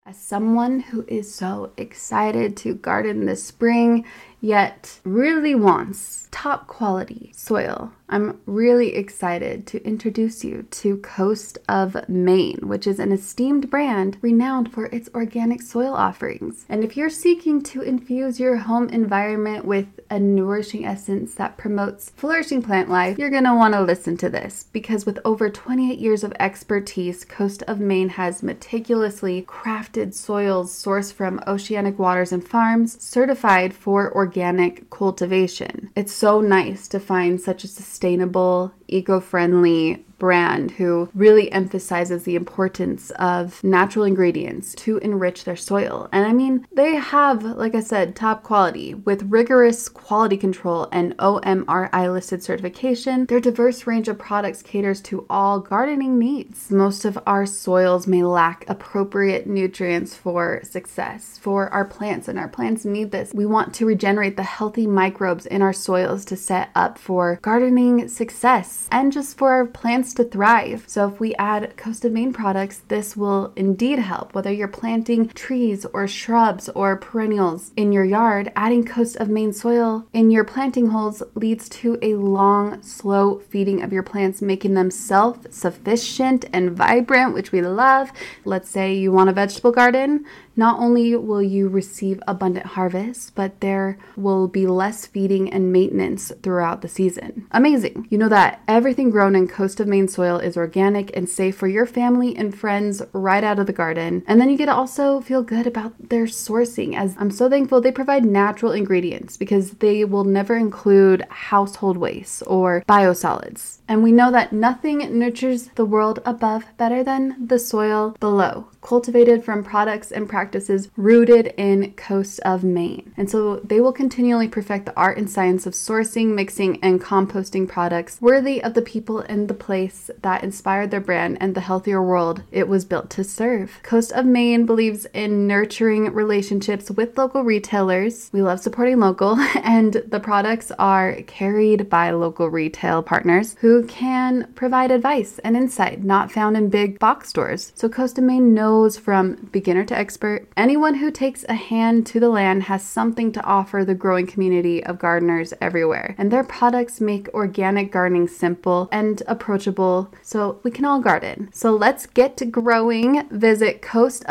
As someone who is so excited to garden this spring, yet really wants top quality soil, I'm really excited to introduce you to Coast of Maine, which is an esteemed brand renowned for its organic soil offerings. And if you're seeking to infuse your home environment with a nourishing essence that promotes flourishing plant life, you're going to want to listen to this, because with over 28 years of expertise, Coast of Maine has meticulously crafted soils sourced from oceanic waters and farms, certified for organic cultivation. It's so nice to find such a sustainable, eco-friendly brand who really emphasizes the importance of natural ingredients to enrich their soil. And I mean, they have, like I said, top quality with rigorous quality control and OMRI listed certification. Their diverse range of products caters to all gardening needs. Most of our soils may lack appropriate nutrients for success for our plants, and our plants need this. We want to regenerate the healthy microbes in our soils to set up for gardening success and just for our plants to thrive. So if we add Coast of Maine products, this will indeed help. Whether you're planting trees or shrubs or perennials in your yard, adding Coast of Maine soil in your planting holes leads to a long, slow feeding of your plants, making them self-sufficient and vibrant, which we love. Let's say you want a vegetable garden. Not only will you receive abundant harvests, but there will be less feeding and maintenance throughout the season. Amazing. You know that everything grown in Coast of Maine soil is organic and safe for your family and friends right out of the garden. And then you get to also feel good about their sourcing, as I'm so thankful they provide natural ingredients because they will never include household waste or biosolids. And we know that nothing nurtures the world above better than the soil below, cultivated from products and practices rooted in Coast of Maine. And so they will continually perfect the art and science of sourcing, mixing, and composting products worthy of the people and the place that inspired their brand and the healthier world it was built to serve. Coast of Maine believes in nurturing relationships with local retailers. We love supporting local, and the products are carried by local retail partners who can provide advice and insight not found in big box stores. So Coast of Maine knows from beginner to expert, anyone who takes a hand to the land has something to offer the growing community of gardeners everywhere. And their products make organic gardening simple and approachable so we can all garden. So let's get to growing. Visit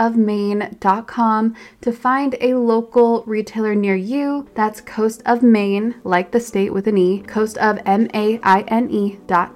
coastofmaine.com to find a local retailer near you. That's Coast of Maine, like the state with an E, coastofmaine.com.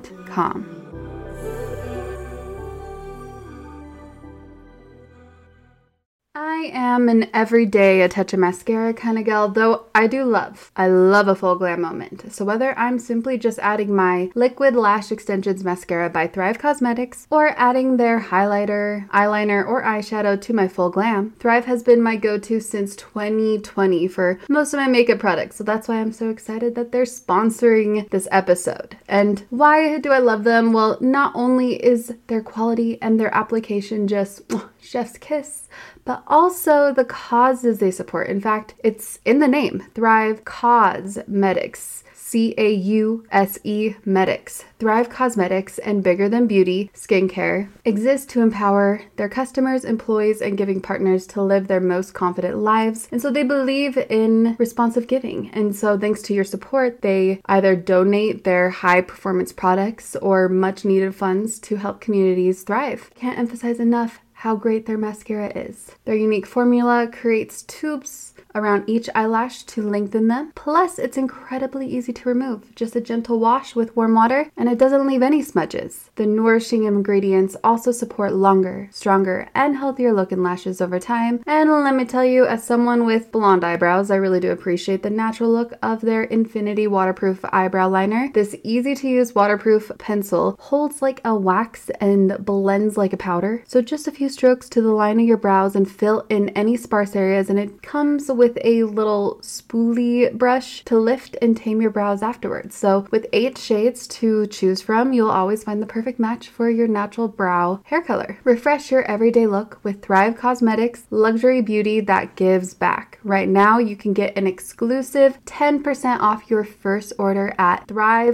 I am an everyday a touch of mascara kind of gal, though I love a full glam moment. So whether I'm simply just adding my Liquid Lash Extensions mascara by Thrive Cosmetics or adding their highlighter, eyeliner, or eyeshadow to my full glam, Thrive has been my go-to since 2020 for most of my makeup products. So that's why I'm so excited that they're sponsoring this episode. And why do I love them? Well, not only is their quality and their application just chef's kiss, but also the causes they support. In fact, it's in the name, Thrive Cosmetics, C-A-U-S-E Medics. Thrive Cosmetics and Bigger Than Beauty Skincare exist to empower their customers, employees, and giving partners to live their most confident lives. And so they believe in responsive giving. And so thanks to your support, they either donate their high performance products or much needed funds to help communities thrive. Can't emphasize enough how great their mascara is. Their unique formula creates tubes around each eyelash to lengthen them. Plus, it's incredibly easy to remove. Just a gentle wash with warm water, and it doesn't leave any smudges. The nourishing ingredients also support longer, stronger, and healthier looking lashes over time. And let me tell you, as someone with blonde eyebrows, I really do appreciate the natural look of their Infinity Waterproof Eyebrow Liner. This easy-to-use waterproof pencil holds like a wax and blends like a powder. So just a few strokes to the line of your brows and fill in any sparse areas, and it comes with with a little spoolie brush to lift and tame your brows afterwards. So with 8 shades to choose from, you'll always find the perfect match for your natural brow hair color. Refresh your everyday look with Thrive Causemetics luxury beauty that gives back. Right now, you can get an exclusive 10% off your first order at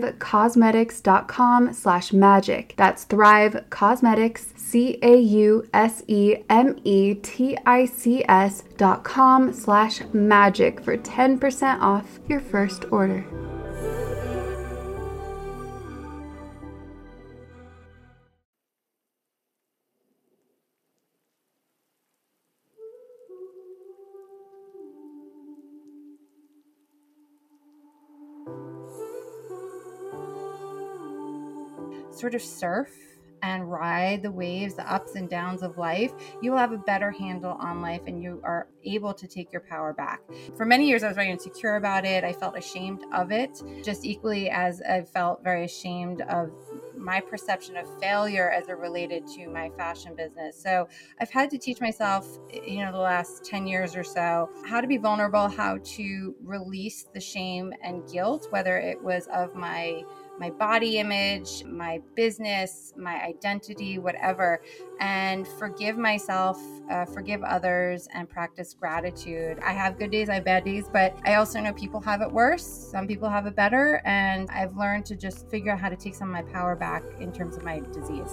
thrivecausemetics.com/magic. That's Thrive Causemetics, CAUSEMETICS.com/magic for 10% off your first order. Sort of surf and ride the waves, the ups and downs of life, you will have a better handle on life and you are able to take your power back. For many years, I was very insecure about it. I felt ashamed of it, just equally as I felt very ashamed of my perception of failure as it related to my fashion business. So I've had to teach myself, the last 10 years or so, how to be vulnerable, how to release the shame and guilt, whether it was of my body image, my business, my identity, whatever, and forgive myself, forgive others, and practice gratitude. I have good days, I have bad days, but I also know people have it worse. Some people have it better, and I've learned to just figure out how to take some of my power back in terms of my disease.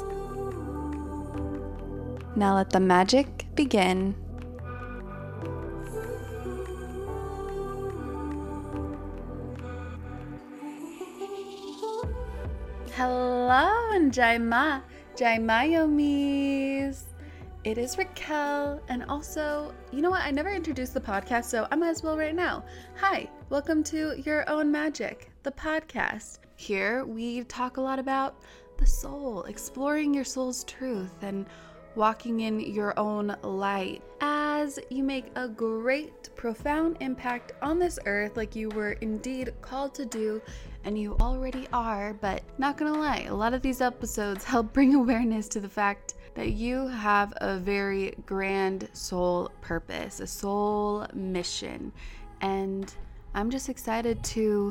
Now let the magic begin. Hello and Jaima Yomis. It is Raquel, and also, you know what? I never introduced the podcast, so I might as well right now. Hi, welcome to Your Own Magic, the podcast. Here we talk a lot about the soul, exploring your soul's truth, and walking in your own light as you make a great, profound impact on this earth like you were indeed called to do, and you already are. But not gonna lie, a lot of these episodes help bring awareness to the fact that you have a very grand soul purpose, a soul mission, and I'm just excited to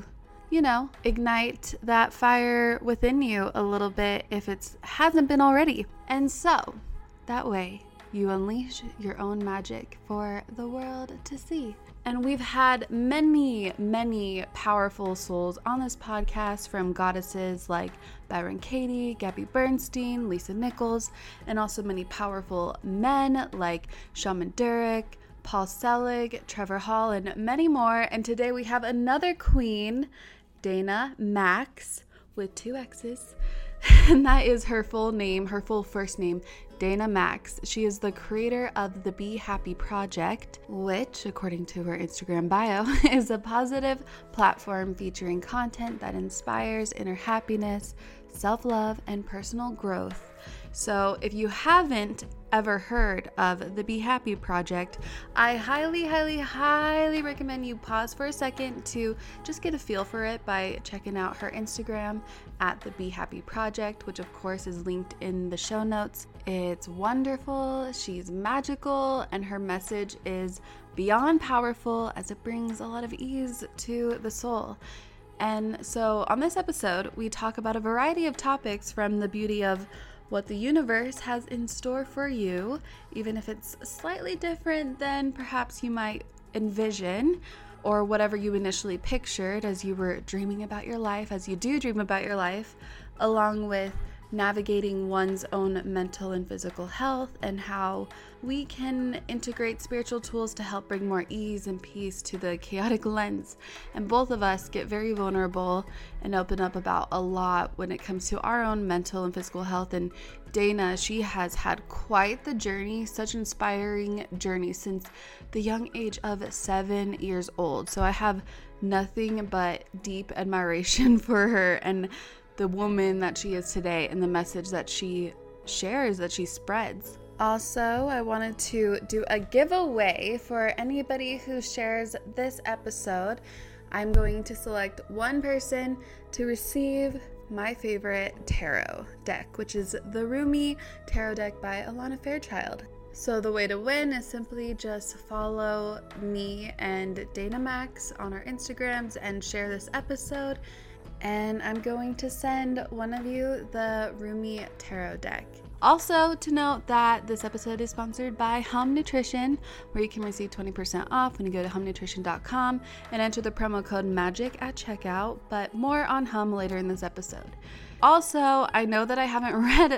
ignite that fire within you a little bit if it hasn't been already. And so that way, you unleash your own magic for the world to see. And we've had many, many powerful souls on this podcast, from goddesses like Byron Katie, Gabby Bernstein, Lisa Nichols, and also many powerful men like Shaman Durek, Paul Selig, Trevor Hall, and many more. And today we have another queen, Dana Max, with 2 X's. And that is her full name, her full first name, Dana Max. She is the creator of the Be Happy Project, which, according to her Instagram bio, is a positive platform featuring content that inspires inner happiness, self-love, and personal growth. So if you haven't ever heard of the Be Happy Project, I highly, highly, highly recommend you pause for a second to just get a feel for it by checking out her Instagram at the Be Happy Project, which of course is linked in the show notes. It's wonderful, she's magical, and her message is beyond powerful as it brings a lot of ease to the soul. And so on this episode, we talk about a variety of topics, from the beauty of what the universe has in store for you, even if it's slightly different than perhaps you might envision, or whatever you initially pictured as you were dreaming about your life, as you do dream about your life, along with navigating one's own mental and physical health, and how we can integrate spiritual tools to help bring more ease and peace to the chaotic lens. And both of us get very vulnerable and open up about a lot when it comes to our own mental and physical health. And Dana, she has had quite the journey, such an inspiring journey since the young age of 7 years old. So I have nothing but deep admiration for her and the woman that she is today, and the message that she shares, that she spreads. Also, I wanted to do a giveaway for anybody who shares this episode. I'm going to select one person to receive my favorite tarot deck, which is the Rumi Tarot deck by Alana Fairchild. So the way to win is simply just follow me and Dana Max on our Instagrams and share this episode. And I'm going to send one of you the Rumi Tarot deck. Also, to note that this episode is sponsored by Hum Nutrition, where you can receive 20% off when you go to humnutrition.com and enter the promo code MAGIC at checkout, but more on Hum later in this episode. Also, I know that I haven't read,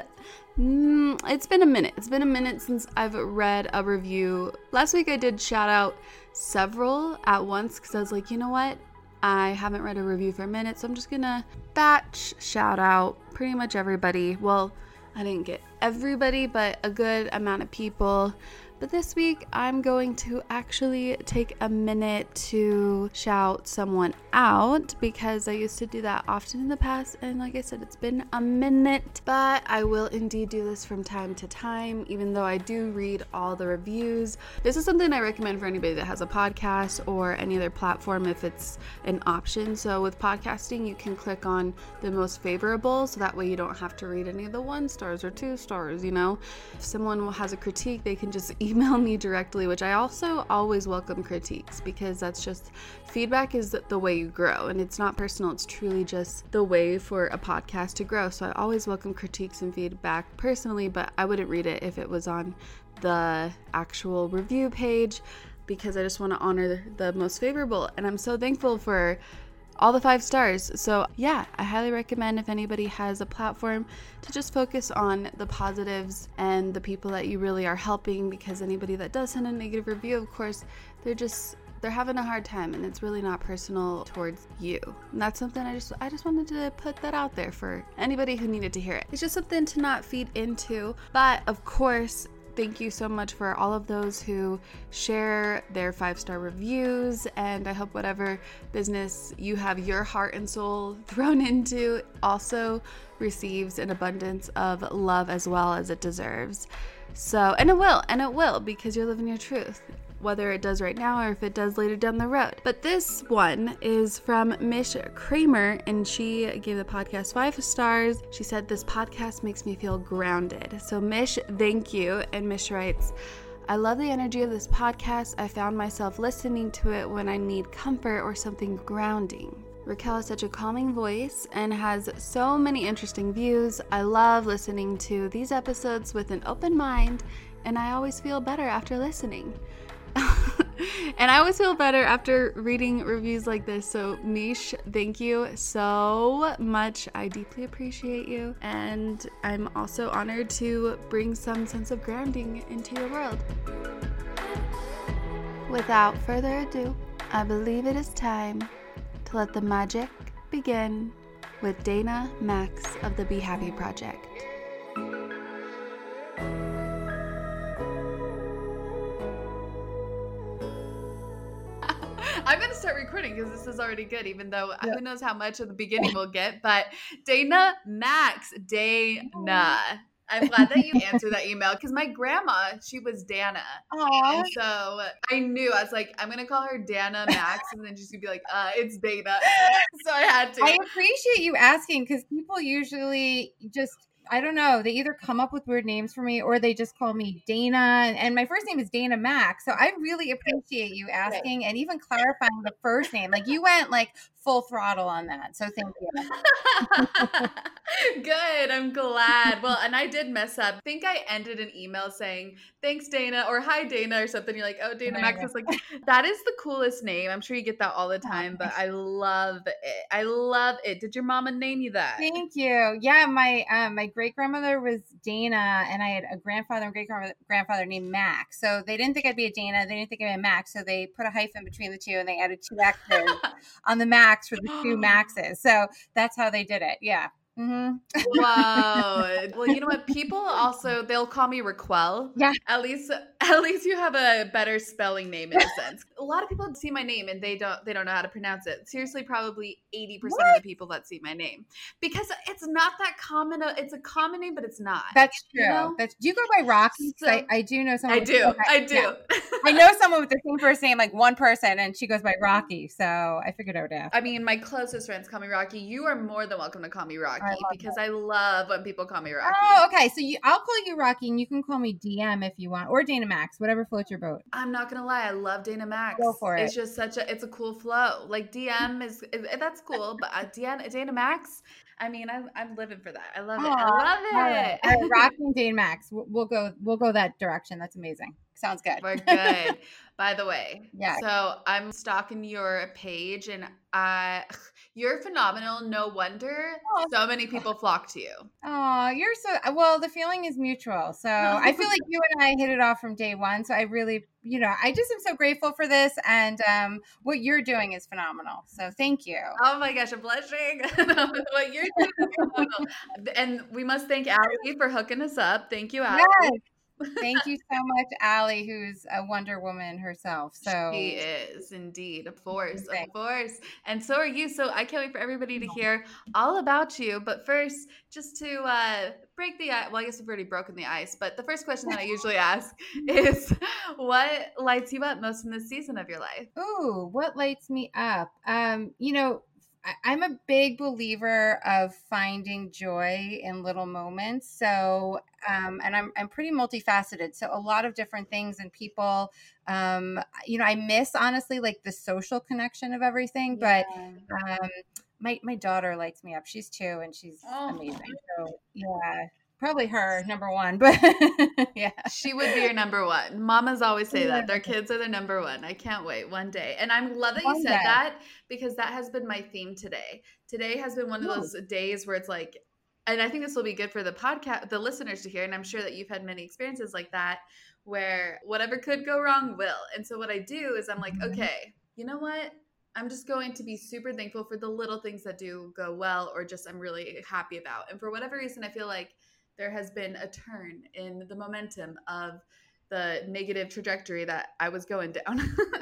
it's been a minute. It's been a minute since I've read a review. Last week I did shout out several at once because I was like, you know what? I haven't read a review for a minute, so I'm just gonna batch shout out pretty much everybody. Well, I didn't get everybody, but a good amount of people. But this week, I'm going to actually take a minute to shout someone out because I used to do that often in the past. And like I said, it's been a minute, but I will indeed do this from time to time, even though I do read all the reviews. This is something I recommend for anybody that has a podcast or any other platform if it's an option. So with podcasting, you can click on the most favorable, so that way you don't have to read any of the 1 stars or 2 stars, you know? If someone has a critique, they can just email me directly, which I also always welcome critiques because that's just feedback is the way you grow, and it's not personal, it's truly just the way for a podcast to grow. So I always welcome critiques and feedback personally, but I wouldn't read it if it was on the actual review page because I just want to honor the most favorable, and I'm so thankful for all the 5 stars. So yeah, I highly recommend if anybody has a platform to just focus on the positives and the people that you really are helping, because anybody that does send a negative review, of course, they're having a hard time and it's really not personal towards you. And that's something I just wanted to put that out there for anybody who needed to hear it. It's just something to not feed into. But of course, thank you so much for all of those who share their 5-star reviews, and I hope whatever business you have your heart and soul thrown into also receives an abundance of love as well as it deserves. So, and it will, because you're living your truth, whether it does right now or if it does later down the road. But this one is from Mish Kramer, and she gave the podcast 5 stars. She said, "This podcast makes me feel grounded." So Mish, thank you. And Mish writes, "I love the energy of this podcast. I found myself listening to it when I need comfort or something grounding. Raquel has such a calming voice and has so many interesting views. I love listening to these episodes with an open mind, and I always feel better after listening." And I always feel better after reading reviews like this. So Mish, thank you so much. I deeply appreciate you. And I'm also honored to bring some sense of grounding into your world. Without further ado, I believe it is time to let the magic begin with Dana Max of the Be Happy Project. I'm going to start recording because this is already good, even though who knows how much of the beginning we'll get. But Dana Max, Dana. I'm glad that you answered that email because my grandma, she was Dana. Aww. And so I knew, I was like, I'm going to call her Dana Max. And then she's going to be like, it's Dana. So I had to. I appreciate you asking because people usually just, I don't know, they either come up with weird names for me or they just call me Dana. And my first name is Dana Max. So I really appreciate you asking and even clarifying the first name. Like you went like full throttle on that. So thank you. Good. I'm glad. Well, and I did mess up. I think I ended an email saying, "Thanks, Dana," or "Hi, Dana," or something. You're like, "Oh, Dana Max." Is like, that is the coolest name. I'm sure you get that all the time, but I love it. I love it. Did your mama name you that? Thank you. Yeah, my great grandmother was Dana, and I had a grandfather and great grandfather named Max. So they didn't think I'd be a Dana. They didn't think I'd be a Max. So they put a hyphen between the two, and they added 2 X's on the Max for the 2 Maxes. So that's how they did it. Yeah. Mm-hmm. Wow. Well, you know what? People also, they'll call me Raquel. Yeah. At least you have a better spelling name in a sense. A lot of people see my name and they don't know how to pronounce it. Seriously, probably 80% of the people that see my name, because it's not that common. It's a common name, but it's not. That's true. You know? Do you go by Rocky? So, I do know someone. I do. Yeah. I know someone with the same first name, like one person, and she goes by Rocky. So I figured I would ask. I mean, my closest friends call me Rocky. You are more than welcome to call me Rocky. I Rocky love because I love when people call me Rocky. Oh, okay. So I'll call you Rocky, and you can call me DM if you want, or Dana Max, whatever floats your boat. I'm not gonna lie, I love Dana Max. Go for it. It's just it's a cool flow. Like DM is that's cool, but Dana Max, I mean, I'm living for that. I love it. I love All right. it. Rocky and Dana Max. We'll go that direction. That's amazing. Sounds good. We're good. By the way, Yeah. so I'm stalking your page, and you're phenomenal. No wonder so many people flock to you. Oh, you're so well. The feeling is mutual. So I feel like you and I hit it off from day one. So I really, I just am so grateful for this, and what you're doing is phenomenal. So thank you. Oh my gosh, I'm blushing. What you're doing is phenomenal. And we must thank Allie for hooking us up. Thank you, Allie. Yes. Thank you so much, Allie, who's a Wonder Woman herself. So she is indeed, of course, Thanks. of course. And so are you. So I can't wait for everybody to hear all about you. But first, just to break the ice, well, I guess we've already broken the ice. But the first question that I usually ask is, what lights you up most in this season of your life? Ooh, what lights me up? I'm a big believer of finding joy in little moments. So, and I'm pretty multifaceted. So a lot of different things and people, I miss honestly, like the social connection of everything, but, my daughter lights me up. She's 2 and she's amazing. So yeah, probably her number one, but yeah, she would be your number one. Mamas always say that their kids are their number one. I can't wait one day. And I'm love that you said that, because that has been my theme today. Today has been one of those days where it's like, and I think this will be good for the podcast, the listeners to hear. And I'm sure that you've had many experiences like that, where whatever could go wrong will. And so what I do is I'm like, okay, you know what? I'm just going to be super thankful for the little things that do go well, or just I'm really happy about. And for whatever reason, I feel like there has been a turn in the momentum of the negative trajectory that I was going down.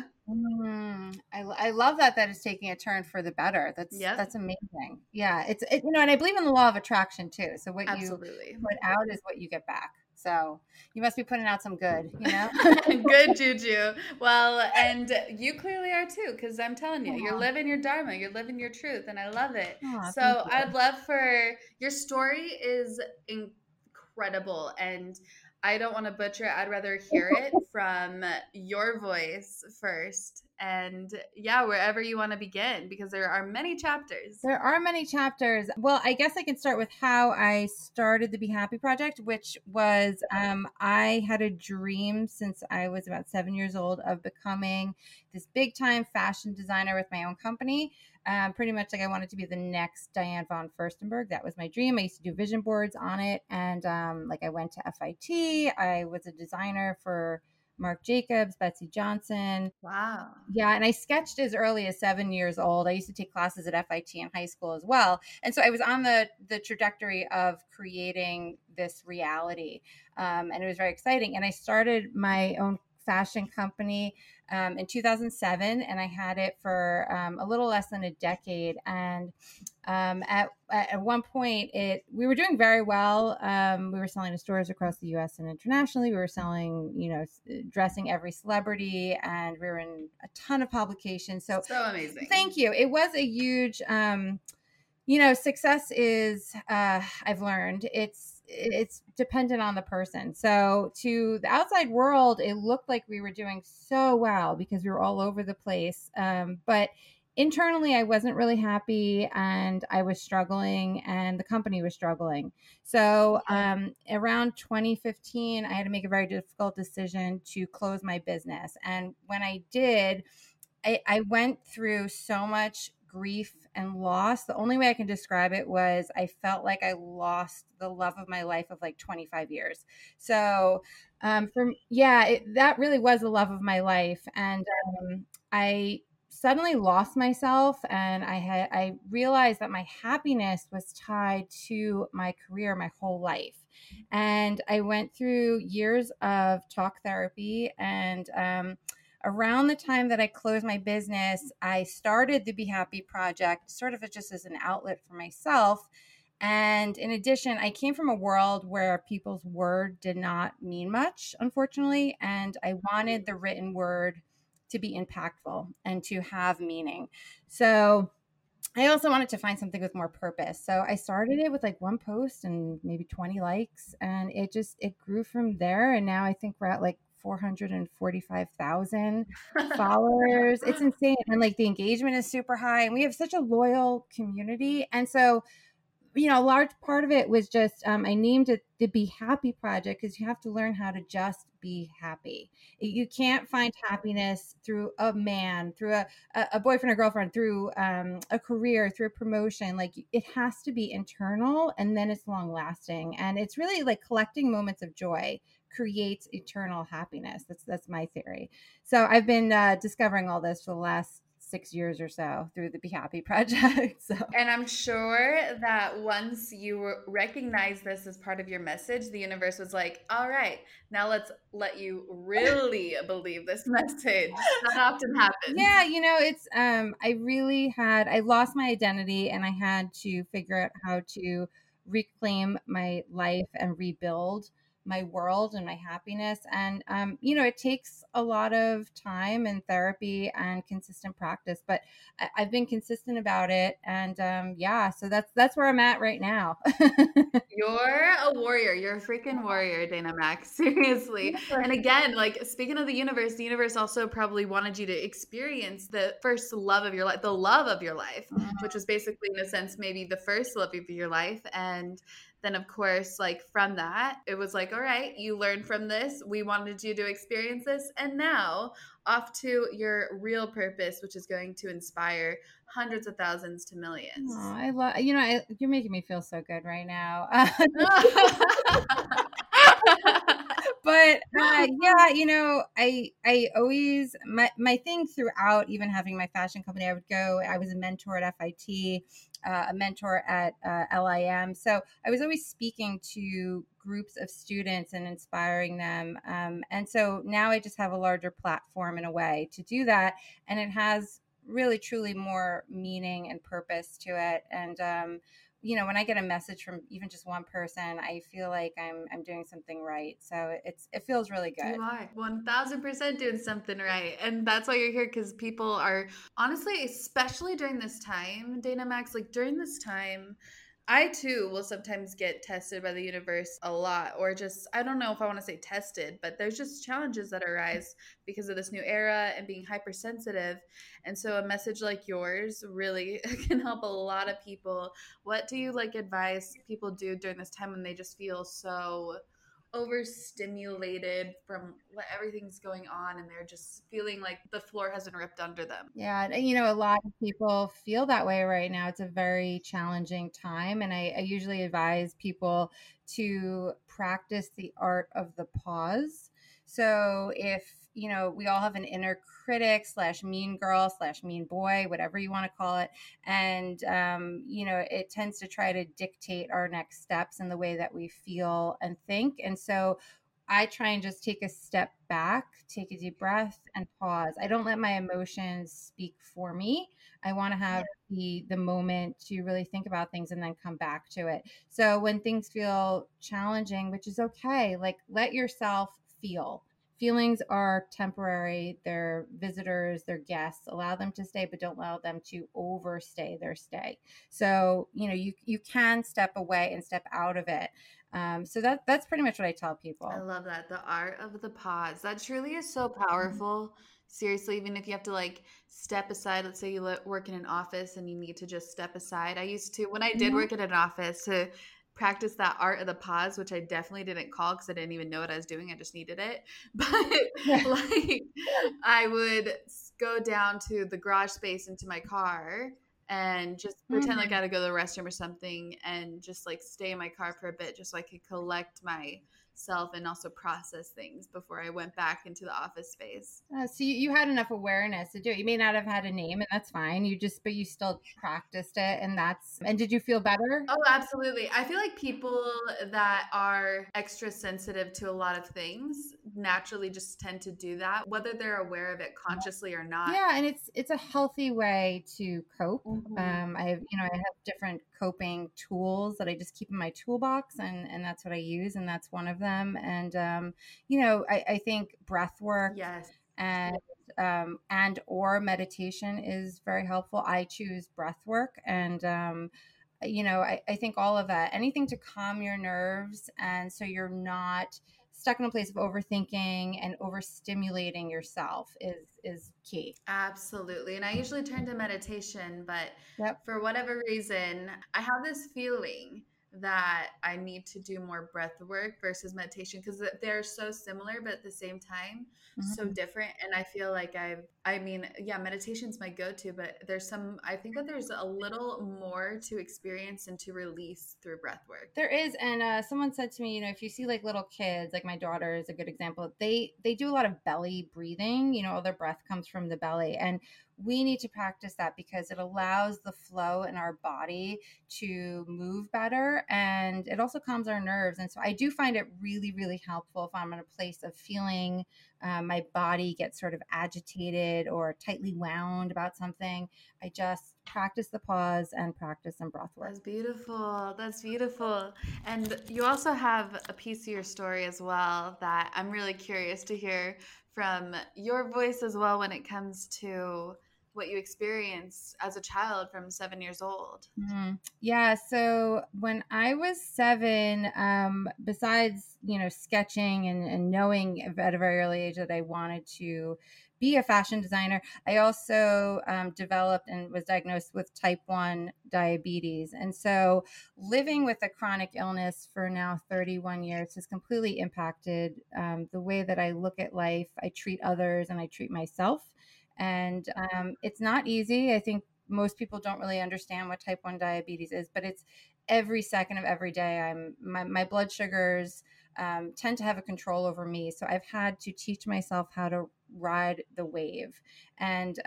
I love that is taking a turn for the better. That's amazing. Yeah, it's and I believe in the law of attraction too. So what Absolutely. you put out is what you get back. So you must be putting out some good, good juju. Well, and you clearly are too, because I'm telling you, you're living your dharma, you're living your truth, and I love it. So I'd love for your story is incredible, and I don't want to butcher it. I'd rather hear it from your voice first. And yeah, wherever you want to begin, because there are many chapters. There are many chapters. Well, I guess I can start with how I started the Be Happy Project, which was I had a dream since I was about 7 years old of becoming this big time fashion designer with my own company. Pretty much like I wanted to be the next Diane von Furstenberg. That was my dream. I used to do vision boards on it. And I went to FIT. I was a designer for Marc Jacobs, Betsey Johnson. Wow. Yeah. And I sketched as early as 7 years old. I used to take classes at FIT in high school as well. And so I was on the trajectory of creating this reality. And it was very exciting. And I started my own fashion company in 2007, and I had it for a little less than a decade. And at one point, we were doing very well. We were selling to stores across the U.S. and internationally. We were selling, dressing every celebrity, and we were in a ton of publications. So amazing. Thank you. It was a huge, success is, I've learned it's dependent on the person. So to the outside world, it looked like we were doing so well because we were all over the place. But internally, I wasn't really happy, and I was struggling, and the company was struggling. So around 2015, I had to make a very difficult decision to close my business. And when I did, I went through so much grief and loss. The only way I can describe it was I felt like I lost the love of my life of like 25 years. So that really was the love of my life. And I suddenly lost myself, and I realized that my happiness was tied to my career my whole life. And I went through years of talk therapy, and around the time that I closed my business, I started the Be Happy Project sort of just as an outlet for myself. And in addition, I came from a world where people's word did not mean much, unfortunately. And I wanted the written word to be impactful and to have meaning. So I also wanted to find something with more purpose. So I started it with like one post and maybe 20 likes, and it grew from there. And now I think we're at like 445,000 followers. It's insane. And like the engagement is super high, and we have such a loyal community. And so, a large part of it was just I named it the Be Happy Project because you have to learn how to just be happy. You can't find happiness through a man, through a boyfriend or girlfriend, through a career, through a promotion. Like it has to be internal, and then it's long lasting. And it's really like collecting moments of joy creates eternal happiness. That's my theory. So I've been discovering all this for the last 6 years or so through the Be Happy Project. So, and I'm sure that once you recognize this as part of your message, the universe was like, all right, now let's let you really believe this message. That often happens. Yeah, it's I lost my identity, and I had to figure out how to reclaim my life and rebuild my world and my happiness. And it takes a lot of time and therapy and consistent practice, but I've been consistent about it. And so that's where I'm at right now. You're a warrior. You're a freaking warrior, Dana Max. Seriously. And again, like speaking of the universe also probably wanted you to experience the first love of your life, the love of your life, which was basically in a sense maybe the first love of your life. And then of course, like from that, it was like, all right, you learned from this. We wanted you to experience this. And now off to your real purpose, which is going to inspire hundreds of thousands to millions. Oh, I love, you're making me feel so good right now. But I always, my thing throughout, even having my fashion company, I was a mentor at FIT, a mentor at LIM. So I was always speaking to groups of students and inspiring them. And so now I just have a larger platform in a way to do that. And it has really, truly more meaning and purpose to it. And, when I get a message from even just one person, I feel like I'm doing something right. So it feels really good. You are 1000% doing something right. And that's why you're here, because people are honestly, especially during this time, Dana Max, like during this time, I too will sometimes get tested by the universe a lot, or just, I don't know if I want to say tested, but there's just challenges that arise because of this new era and being hypersensitive. And so a message like yours really can help a lot of people. What do you like advise people do during this time when they just feel so overstimulated from what everything's going on and they're just feeling like the floor has been ripped under them? Yeah, a lot of people feel that way right now. It's a very challenging time, and I usually advise people to practice the art of the pause. So if we all have an inner critic / mean girl / mean boy, whatever you want to call it, and it tends to try to dictate our next steps and the way that we feel and think. And so I try and just take a step back, take a deep breath, and pause. I don't let my emotions speak for me. I want to have the moment to really think about things and then come back to it. So when things feel challenging, which is okay, like let yourself feel. Feelings are temporary. They're visitors, they're guests. Allow them to stay, but don't allow them to overstay their stay. So, you can step away and step out of it. So that's pretty much what I tell people. I love that. The art of the pause. That truly is so powerful. Seriously, even if you have to like step aside, let's say you work in an office and you need to just step aside. I used to, when I did work in an office, to practice that art of the pause, which I definitely didn't call because I didn't even know what I was doing. I just needed it. But like I would go down to the garage space into my car and just pretend like I had to go to the restroom or something and just like stay in my car for a bit just so I could collect myself and also process things before I went back into the office space. So you had enough awareness to do it. You may not have had a name, and that's fine. But you still practiced it, and did you feel better? Oh, absolutely. I feel like people that are extra sensitive to a lot of things naturally just tend to do that, whether they're aware of it consciously or not. Yeah, and it's a healthy way to cope. I have different coping tools that I just keep in my toolbox, and that's what I use, and that's one of them. And I think breath work, yes, and and or meditation is very helpful. I choose breath work, and I think all of that, anything to calm your nerves, and so you're not stuck in a place of overthinking and overstimulating yourself is key. Absolutely. And I usually turn to meditation, but Yep. for whatever reason, I have this feeling that I need to do more breath work versus meditation because they're so similar, but at the same time, so Mhm. different. And I feel like I mean, yeah, meditation's my go-to, but I think that there's a little more to experience and to release through breath work. There is, and someone said to me, if you see like little kids, like my daughter is a good example. They do a lot of belly breathing. All their breath comes from the belly, and we need to practice that because it allows the flow in our body to move better, and it also calms our nerves. And so I do find it really, really helpful if I'm in a place of feeling my body get sort of agitated or tightly wound about something. I just practice the pause and practice some breath work. That's beautiful. That's beautiful. And you also have a piece of your story as well that I'm really curious to hear from your voice as well when it comes to what you experienced as a child from 7 years old. Yeah. So when I was 7, besides, sketching and knowing at a very early age that I wanted to be a fashion designer, I also developed and was diagnosed with type 1 diabetes. And so living with a chronic illness for now 31 years has completely impacted the way that I look at life. I treat others and I treat myself. And it's not easy. I think most people don't really understand what type 1 diabetes is, but it's every second of every day. My blood sugars tend to have a control over me. So I've had to teach myself how to ride the wave. And,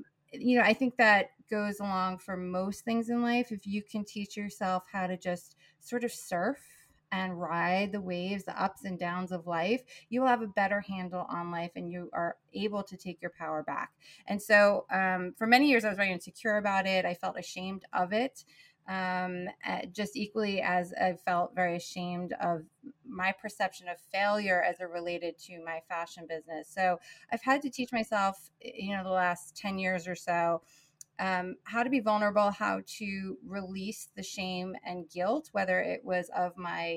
I think that goes along for most things in life. If you can teach yourself how to just sort of surf and ride the waves, the ups and downs of life, you will have a better handle on life and you are able to take your power back. And so for many years, I was very insecure about it. I felt ashamed of it, just equally as I felt very ashamed of my perception of failure as it related to my fashion business. So I've had to teach myself, the last 10 years or so, how to be vulnerable, how to release the shame and guilt, whether it was of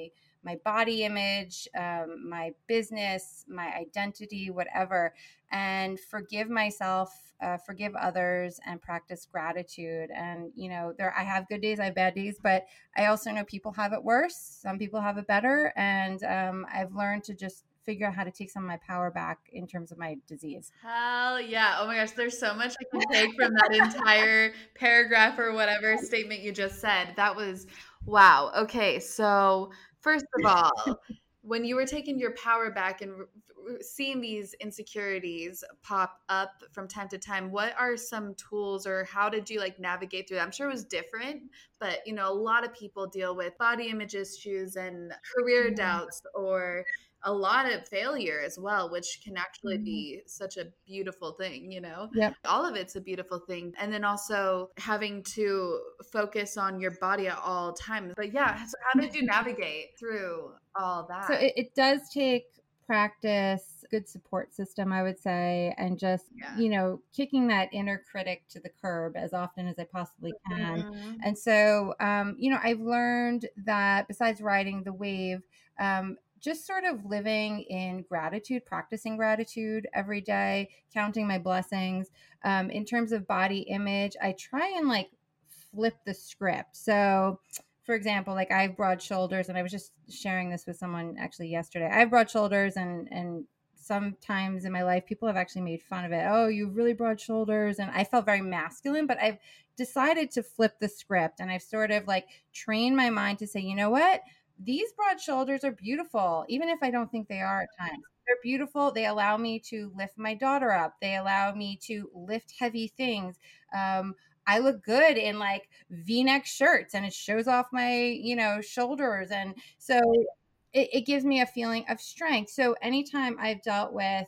my body image, my business, my identity, whatever, and forgive myself, forgive others, and practice gratitude. And I have good days, I have bad days, but I also know people have it worse. Some people have it better, and I've learned to just figure out how to take some of my power back in terms of my disease. Hell yeah. Oh my gosh, there's so much I can take from that entire paragraph or whatever statement you just said. That was wow. Okay, so first of all, when you were taking your power back and seeing these insecurities pop up from time to time, what are some tools or how did you like navigate through that? I'm sure it was different, but a lot of people deal with body image issues and career doubts or a lot of failure as well, which can actually Mhm. be such a beautiful thing. Yep. All of it's a beautiful thing. And then also having to focus on your body at all times. But yeah, so how did you navigate through all So that? it does take practice, good support system, I would say, and just, Yeah. kicking that inner critic to the curb as often as I possibly can. Mhm. And so, I've learned that besides riding the wave, just sort of living in gratitude, practicing gratitude every day, counting my blessings. In terms of body image, I try and like flip the script. So, for example, like I have broad shoulders, and I was just sharing this with someone actually yesterday. I have broad shoulders, and sometimes in my life, people have actually made fun of it. Oh, you have really broad shoulders, and I felt very masculine. But I've decided to flip the script, and I've sort of like trained my mind to say, you know what? These broad shoulders are beautiful, even if I don't think they are at times. They're beautiful. They allow me to lift my daughter up. They allow me to lift heavy things. I look good in like V-neck shirts and it shows off my, shoulders. And so it gives me a feeling of strength. So anytime I've dealt with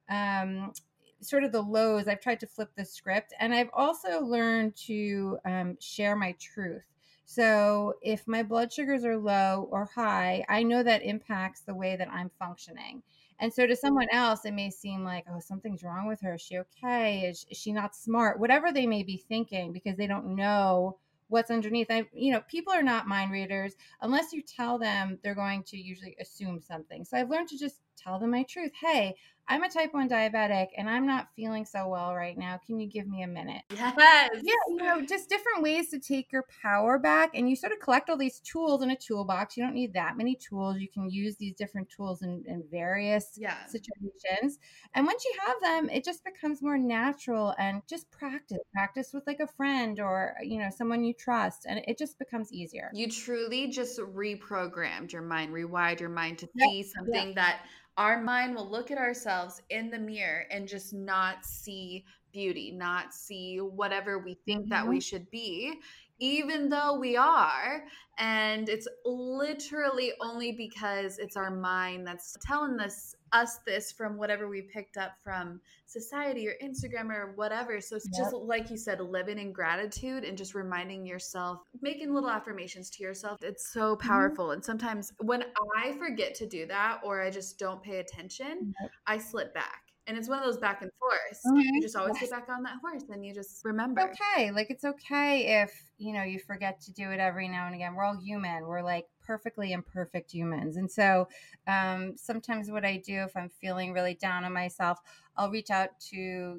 sort of the lows, I've tried to flip the script, and I've also learned to share my truth. So if my blood sugars are low or high, I know that impacts the way that I'm functioning. And so to someone else, it may seem like, oh, something's wrong with her. Is she okay? Is she not smart? Whatever they may be thinking, because they don't know what's underneath. People are not mind readers. Unless you tell them, they're going to usually assume something. So I've learned to just tell them my truth. Hey, I'm a type 1 diabetic and I'm not feeling so well right now. Can you give me a minute? Yes. Yeah, just different ways to take your power back. And you sort of collect all these tools in a toolbox. You don't need that many tools. You can use these different tools in various situations. And once you have them, it just becomes more natural, and just practice with like a friend or, someone you trust. And it just becomes easier. You truly just reprogrammed your mind, rewired your mind to see something that our mind will look at ourselves in the mirror and just not see beauty, not see whatever we think that we should be, even though we are. And it's literally only because it's our mind that's telling us this from whatever we picked up from society or Instagram or whatever. So it's just like you said, living in gratitude and just reminding yourself, making little affirmations to yourself. It's so powerful. And sometimes when I forget to do that, or I just don't pay attention, I slip back. And it's one of those back and forth. You just always get back on that horse and you just remember. Okay. Like, it's okay if, you forget to do it every now and again. We're all human. We're like perfectly imperfect humans. And so sometimes what I do if I'm feeling really down on myself, I'll reach out to,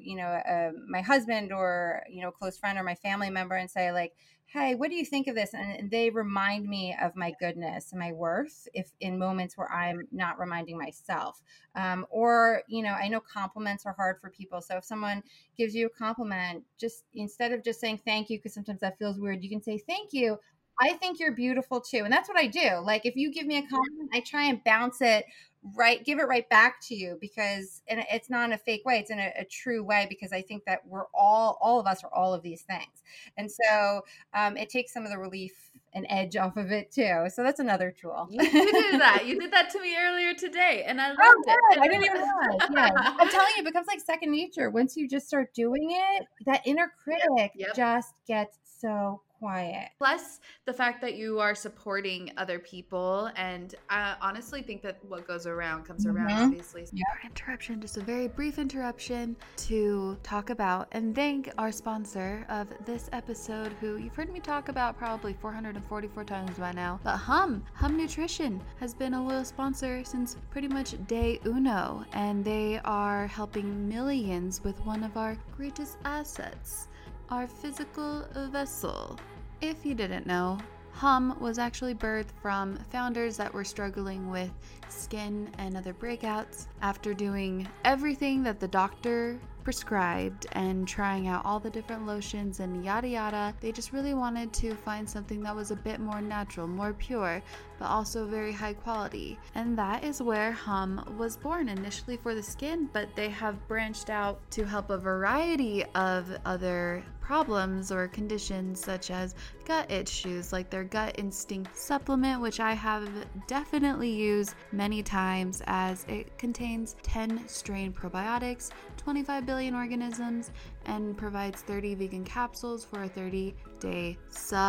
my husband or, a close friend or my family member and say like, hey, what do you think of this? And they remind me of my goodness and my worth if in moments where I'm not reminding myself. Or, I know compliments are hard for people. So if someone gives you a compliment, just instead of just saying thank you, because sometimes that feels weird, you can say thank you. I think you're beautiful too. And that's what I do. Like, if you give me a compliment, I try and bounce it give it right back to you, because, and it's not in a fake way, it's in a true way, because I think that we're all of us are all of these things. And so it takes some of the relief and edge off of it too. So that's another tool. You did that. You did that to me earlier today, and I loved it. I didn't even realize. Yeah. I'm telling you, it becomes like second nature. Once you just start doing it, that inner critic just gets so quiet. Plus the fact that you are supporting other people, and I honestly think that what goes around comes around, obviously. Interruption, just a very brief interruption to talk about and thank our sponsor of this episode, who you've heard me talk about probably 444 times by now, but Hum Nutrition has been a loyal sponsor since pretty much day uno, and they are helping millions with one of our greatest assets, our physical vessel. If you didn't know, Hum was actually birthed from founders that were struggling with skin and other breakouts. After doing everything that the doctor prescribed and trying out all the different lotions and yada yada, they just really wanted to find something that was a bit more natural, more pure, but also very high quality. And that is where Hum was born, initially for the skin, but they have branched out to help a variety of other problems or conditions, such as gut issues, like their Gut Instinct supplement, which I have definitely used many times, as it contains 10 strain probiotics, 25 billion organisms, and provides 30 vegan capsules for a 30-day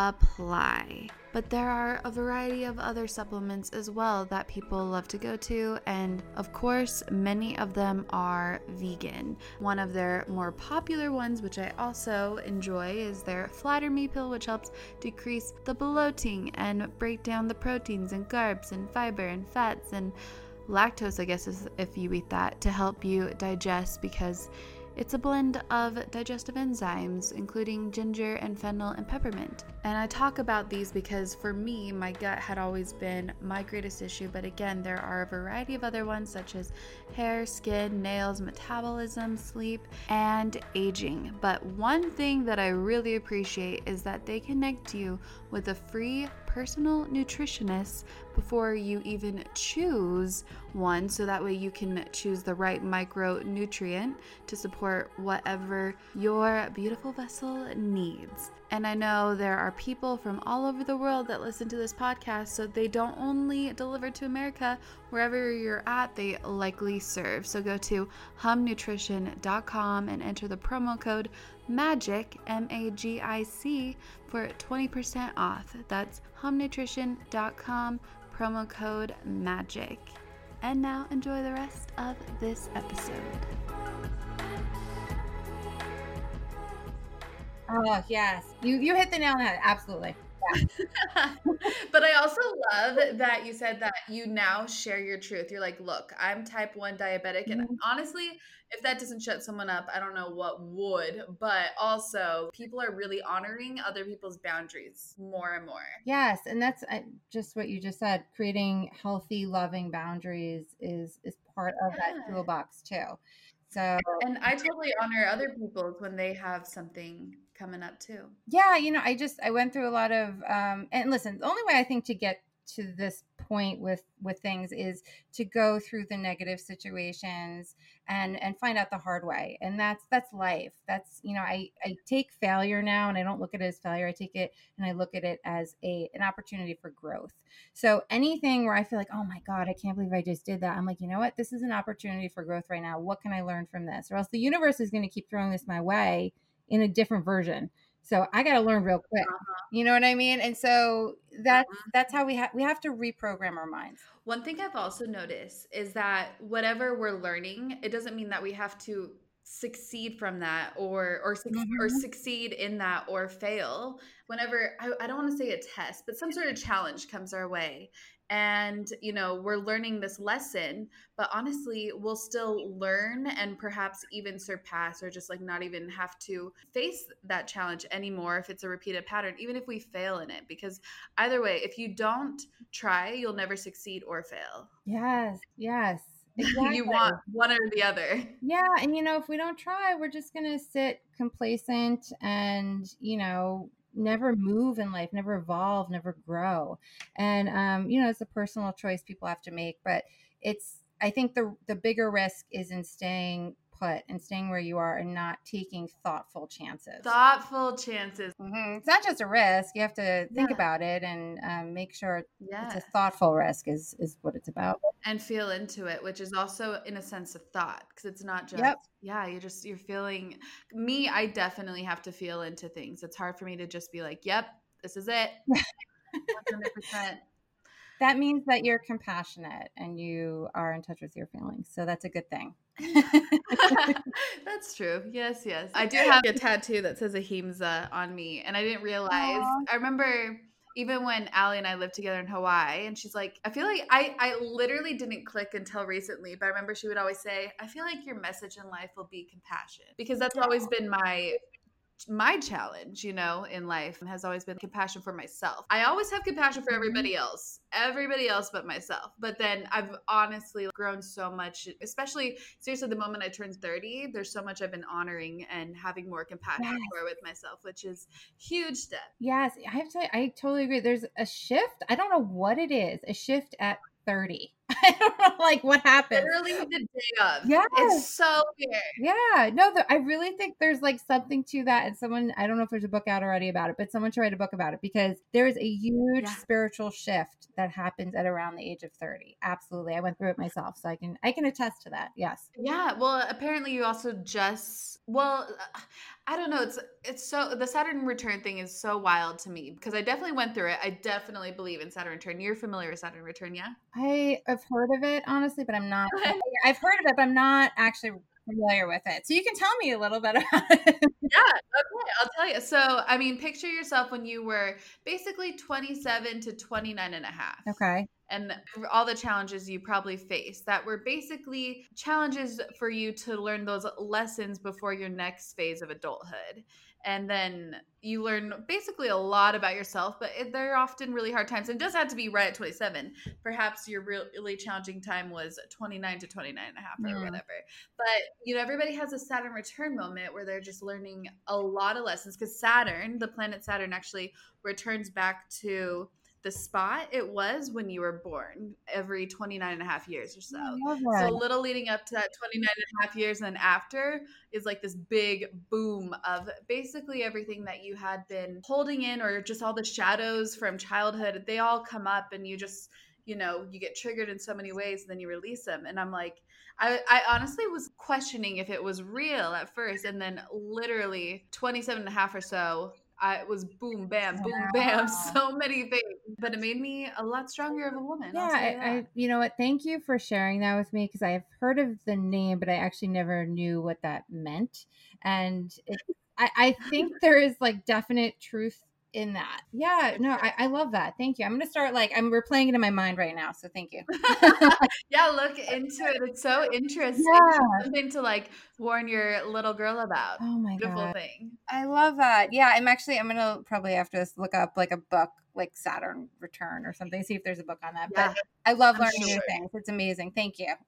supply. But there are a variety of other supplements as well that people love to go to, and of course many of them are vegan. One of their more popular ones, which I also enjoy, is their Flatter Me pill, which helps decrease the bloating and break down the proteins and carbs and fiber and fats and lactose, I guess, is if you eat that, to help you digest, because it's a blend of digestive enzymes, including ginger and fennel and peppermint. And I talk about these because for me, my gut had always been my greatest issue. But again, there are a variety of other ones, such as hair, skin, nails, metabolism, sleep, and aging. But one thing that I really appreciate is that they connect you with a free personal nutritionist before you even choose one, so that way you can choose the right micronutrient to support whatever your beautiful vessel needs. And I know there are people from all over the world that listen to this podcast, so they don't only deliver to America. Wherever you're at, they likely serve. So go to humnutrition.com and enter the promo code MAGIC, MAGIC, for 20% off. That's humnutrition.com, promo code MAGIC. And now enjoy the rest of this episode. Oh, yes. You hit the nail on the head. Absolutely. But I also love that you said that you now share your truth. You're like, look, I'm type 1 diabetic. And honestly, if that doesn't shut someone up, I don't know what would. But also, people are really honoring other people's boundaries more and more. Yes. And that's just what you just said. Creating healthy, loving boundaries is part of that toolbox too. So, and I totally honor other people's when they have something coming up too. Yeah, I went through a lot of and listen, the only way I think to get to this point with things is to go through the negative situations and find out the hard way. And that's life. That's, I take failure now and I don't look at it as failure. I take it and I look at it as an opportunity for growth. So anything where I feel like, oh my God, I can't believe I just did that. I'm like, you know what? This is an opportunity for growth right now. What can I learn from this? Or else the universe is going to keep throwing this my way in a different version. So I got to learn real quick. You know what I mean? And so that's how we have to reprogram our minds. One thing I've also noticed is that whatever we're learning, it doesn't mean that we have to succeed from that or succeed in that or fail. Whenever I don't want to say a test, but some sort of challenge comes our way, and we're learning this lesson, but honestly we'll still learn and perhaps even surpass or just like not even have to face that challenge anymore if it's a repeated pattern, even if we fail in it, because either way, if you don't try, you'll never succeed or fail. Yes exactly. You want one or the other. Yeah. And if we don't try, we're just gonna sit complacent and never move in life, never evolve, never grow. And it's a personal choice people have to make, but I think the bigger risk is in staying put and staying where you are and not taking thoughtful chances. Mm-hmm. It's not just a risk. You have to think about it and make sure it's a thoughtful risk is what it's about. And feel into it, which is also in a sense of thought, because it's not just, you're feeling me. I definitely have to feel into things. It's hard for me to just be like, yep, this is it. 100%. That means that you're compassionate and you are in touch with your feelings. So that's a good thing. That's true. Yes. I do have a tattoo that says Ahimsa on me, and I didn't realize. Aww. I remember even when Allie and I lived together in Hawaii, and she's like, I feel like I literally didn't click until recently, but I remember she would always say, I feel like your message in life will be compassion, because that's always been my challenge, in life has always been compassion for myself. I always have compassion for everybody else but myself. But then I've honestly grown so much, especially seriously the moment I turned 30, there's so much I've been honoring and having more compassion for with myself, which is huge step. Yes, I have to say, I totally agree. There's a shift. I don't know what it is. A shift at 30. I don't know, like, what happened. Literally the day of. Yeah. It's so weird. Yeah. No, I really think there's like something to that. And I don't know if there's a book out already about it, but someone should write a book about it, because there is a huge spiritual shift that happens at around the age of 30. Absolutely. I went through it myself, so I can attest to that. Yes. Yeah. Well, apparently you also I don't know. It's so, the Saturn return thing is so wild to me, because I definitely went through it. I definitely believe in Saturn return. You're familiar with Saturn return, yeah? I've heard of it, honestly, but I'm not. I've heard of it, but I'm not actually familiar with it. So you can tell me a little bit about it. Yeah, okay, I'll tell you. So, I mean, picture yourself when you were basically 27 to 29 and a half. Okay. And all the challenges you probably faced that were basically challenges for you to learn those lessons before your next phase of adulthood. And then you learn basically a lot about yourself, but they're often really hard times. And it doesn't have to be right at 27. Perhaps your really challenging time was 29 to 29 and a half or whatever. But, everybody has a Saturn return moment where they're just learning a lot of lessons, because Saturn, the planet Saturn, actually returns back to the spot it was when you were born every 29 and a half years or so. So a little leading up to that 29 and a half years, and then after is like this big boom of basically everything that you had been holding in, or just all the shadows from childhood. They all come up, and you just, you get triggered in so many ways, and then you release them. And I'm like, I honestly was questioning if it was real at first, and then literally 27 and a half or so, it was boom, bam, so many things. but it made me a lot stronger of a woman. Yeah, I'll tell you that. I you know what? Thank you for sharing that with me, because I've heard of the name, but I actually never knew what that meant. And I think there is like definite truth in that. Yeah, no, I love that. Thank you. I'm gonna start we're playing it in my mind right now. So thank you. Yeah, look into it. It's so interesting. Yeah. Something to like warn your little girl about. Oh my Beautiful God. thing. I love that. Yeah, I'm gonna probably after this look up like a book like Saturn Return or something, see if there's a book on that. Yeah, but I love I'm learning new sure. things. It's amazing. Thank you.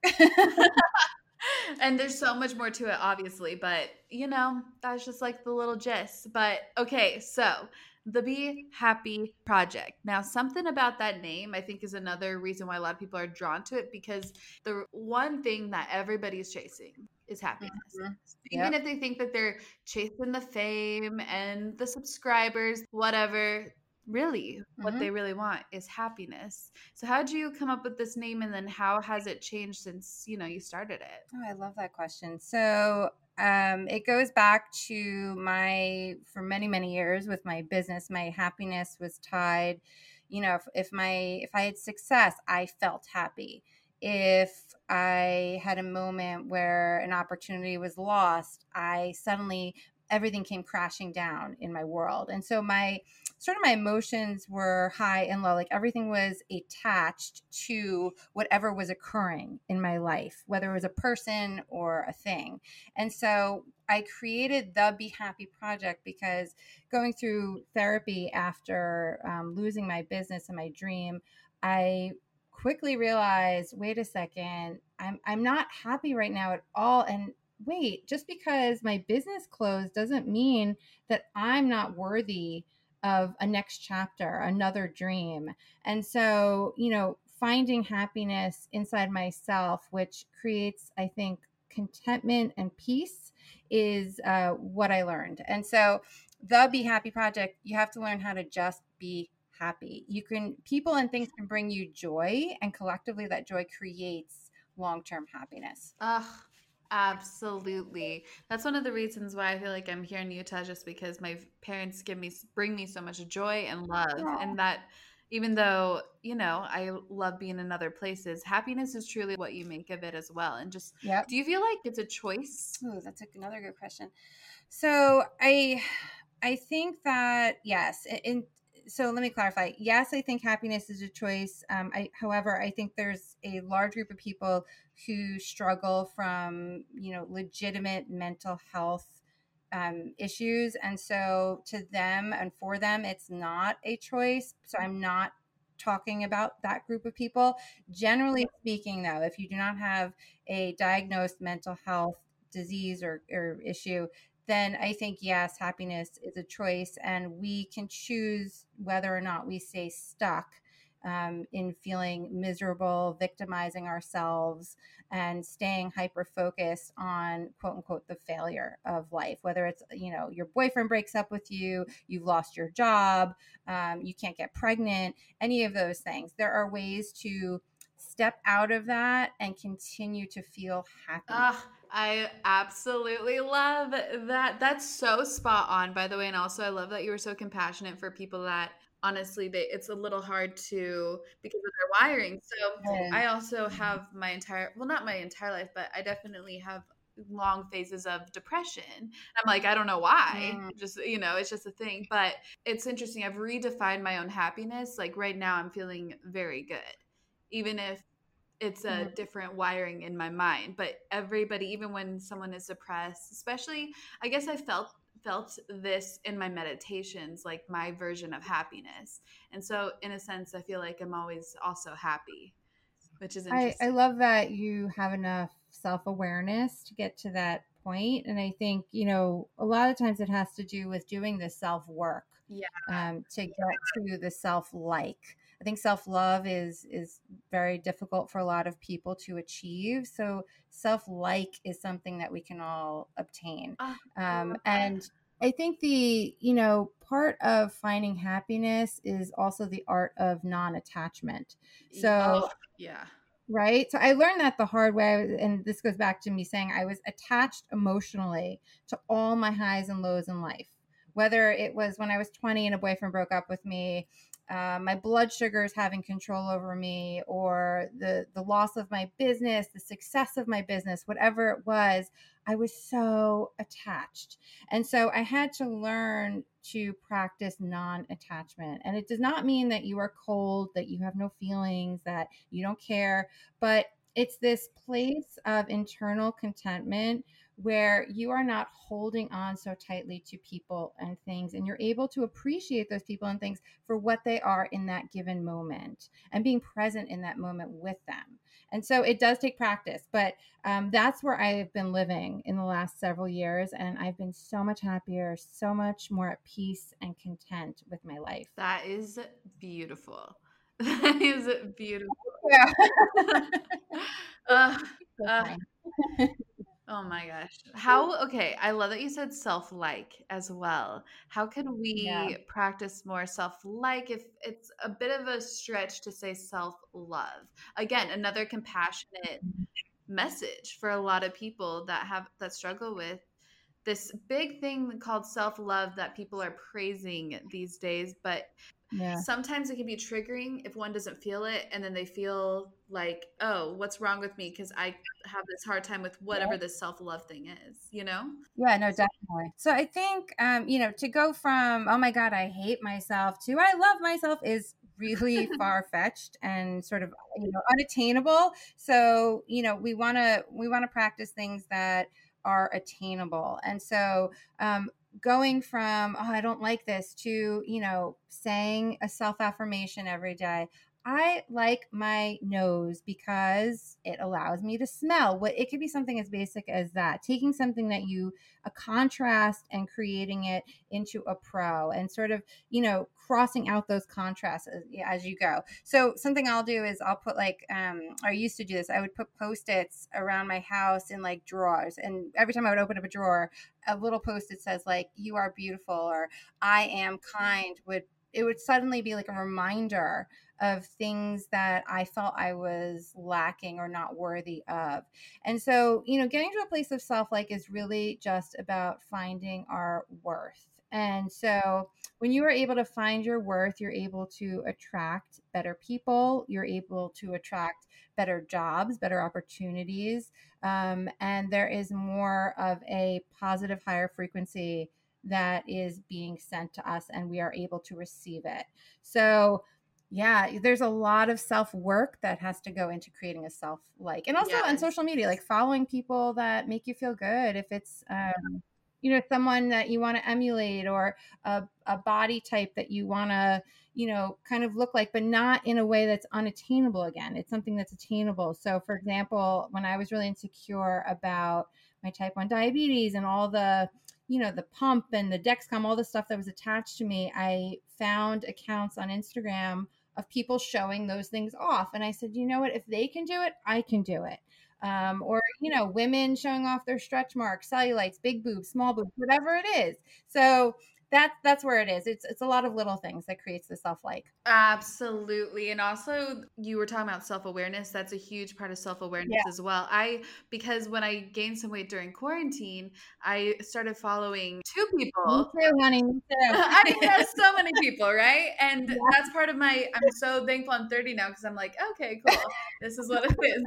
And there's so much more to it, obviously, but you know, that's just like the little gist. But okay, so the Be Happy Project. Now, something about that name I think is another reason why a lot of people are drawn to it, because the one thing that everybody's chasing is happiness. Mhm. Even Yep. if they think that they're chasing the fame and the subscribers, whatever, really what Mhm. they really want is happiness. So how did you come up with this name, and then how has it changed since, you know, you started it? Oh, I love that question. So it goes back to for many, many years with my business, my happiness was tied, if I had success, I felt happy. If I had a moment where an opportunity was lost, everything came crashing down in my world. And so my emotions were high and low. Like everything was attached to whatever was occurring in my life, whether it was a person or a thing. And so I created the Be Happy Project because going through therapy after losing my business and my dream, I quickly realized, wait a second, I'm not happy right now at all. And wait, just because my business closed doesn't mean that I'm not worthy of a next chapter, another dream. And so, finding happiness inside myself, which creates, I think, contentment and peace, is what I learned. And so, the Be Happy Project, you have to learn how to just be happy. People and things can bring you joy, and collectively, that joy creates long-term happiness. Ugh, absolutely. That's one of the reasons why I feel like I'm here in Utah, just because my parents bring me so much joy and love. And that even though, you know, I love being in other places, happiness is truly what you make of it as well. And just, Yep. do you feel like it's a choice? Oh, that's another good question. So I think that yes, and so let me clarify. Yes, I think happiness is a choice. However, I think there's a large group of people who struggle from legitimate mental health issues, and so to them and for them, it's not a choice. So I'm not talking about that group of people. Generally speaking, though, if you do not have a diagnosed mental health disease or issue, then I think, yes, happiness is a choice, and we can choose whether or not we stay stuck in feeling miserable, victimizing ourselves, and staying hyper focused on quote unquote the failure of life. Whether it's, your boyfriend breaks up with you, you've lost your job, you can't get pregnant, any of those things. There are ways to step out of that and continue to feel happy. I absolutely love that. That's so spot on, by the way. And also, I love that you were so compassionate for people that honestly, it's a little hard to, because of their wiring. So I also have not my entire life, but I definitely have long phases of depression. I'm like, I don't know why. Just, it's just a thing. But it's interesting. I've redefined my own happiness. Like right now, I'm feeling very good, even if it's a different wiring in my mind. But everybody, even when someone is depressed, especially, I guess I felt this in my meditations, like my version of happiness. And so in a sense, I feel like I'm always also happy, which is interesting. I love that you have enough self-awareness to get to that point. And I think, a lot of times it has to do with doing the self-work. To get to the self-like. I think self-love is very difficult for a lot of people to achieve. So self-like is something that we can all obtain. And I think the, part of finding happiness is also the art of non-attachment. So yeah. Right. So I learned that the hard way. And this goes back to me saying I was attached emotionally to all my highs and lows in life, whether it was when I was 20 and a boyfriend broke up with me, my blood sugars having control over me, or the loss of my business, the success of my business, whatever it was, I was so attached. And so I had to learn to practice non-attachment. And it does not mean that you are cold, that you have no feelings, that you don't care, but it's this place of internal contentment where you are not holding on so tightly to people and things, and you're able to appreciate those people and things for what they are in that given moment and being present in that moment with them. And so it does take practice, but that's where I've been living in the last several years, and I've been so much happier, so much more at peace and content with my life. That is beautiful. That is beautiful. Yeah. Oh my gosh. Okay, I love that you said self-like as well. How can we practice more self-like if it's a bit of a stretch to say self-love? Again, another compassionate message for a lot of people that struggle with this big thing called self-love that people are praising these days, but sometimes it can be triggering if one doesn't feel it, and then they feel like, oh, what's wrong with me because I have this hard time with whatever this self-love thing is, you know? Yeah, no, definitely. So I think, to go from, oh my God, I hate myself to I love myself is really far-fetched and sort of, unattainable. So, we want to practice things that are attainable. And so, going from, oh, I don't like this to, saying a self-affirmation every day. I like my nose because it allows me to smell. It could be something as basic as that. Taking something that a contrast and creating it into a pro, and sort of, crossing out those contrasts as you go. So something I'll do is I'll put I used to do this. I would put Post-its around my house in like drawers. And every time I would open up a drawer, a little Post-it says like, you are beautiful, or I am kind. It would suddenly be like a reminder of things that I felt I was lacking or not worthy of. And so, getting to a place of self-like is really just about finding our worth. And so when you are able to find your worth, you're able to attract better people, you're able to attract better jobs, better opportunities, and there is more of a positive, higher frequency that is being sent to us, and we are able to receive it. So yeah, there's a lot of self-work that has to go into creating a self-like. And also on social media, like following people that make you feel good. If it's, someone that you want to emulate, or a body type that you want to, kind of look like, but not in a way that's unattainable. Again, it's something that's attainable. So for example, when I was really insecure about my type 1 diabetes and all the pump and the Dexcom, all the stuff that was attached to me, I found accounts on Instagram of people showing those things off. And I said, you know what, if they can do it, I can do it. Or, women showing off their stretch marks, cellulites, big boobs, small boobs, whatever it is. So that's where it is. It's a lot of little things that creates the self-like. Absolutely. And also, you were talking about self-awareness. That's a huge part of self-awareness as well. Because when I gained some weight during quarantine, I started following 2 people. Me too, honey. Me too. I know so many people, right? And that's part of I'm so thankful I'm 30 now, because I'm like, okay, cool. This is what it is,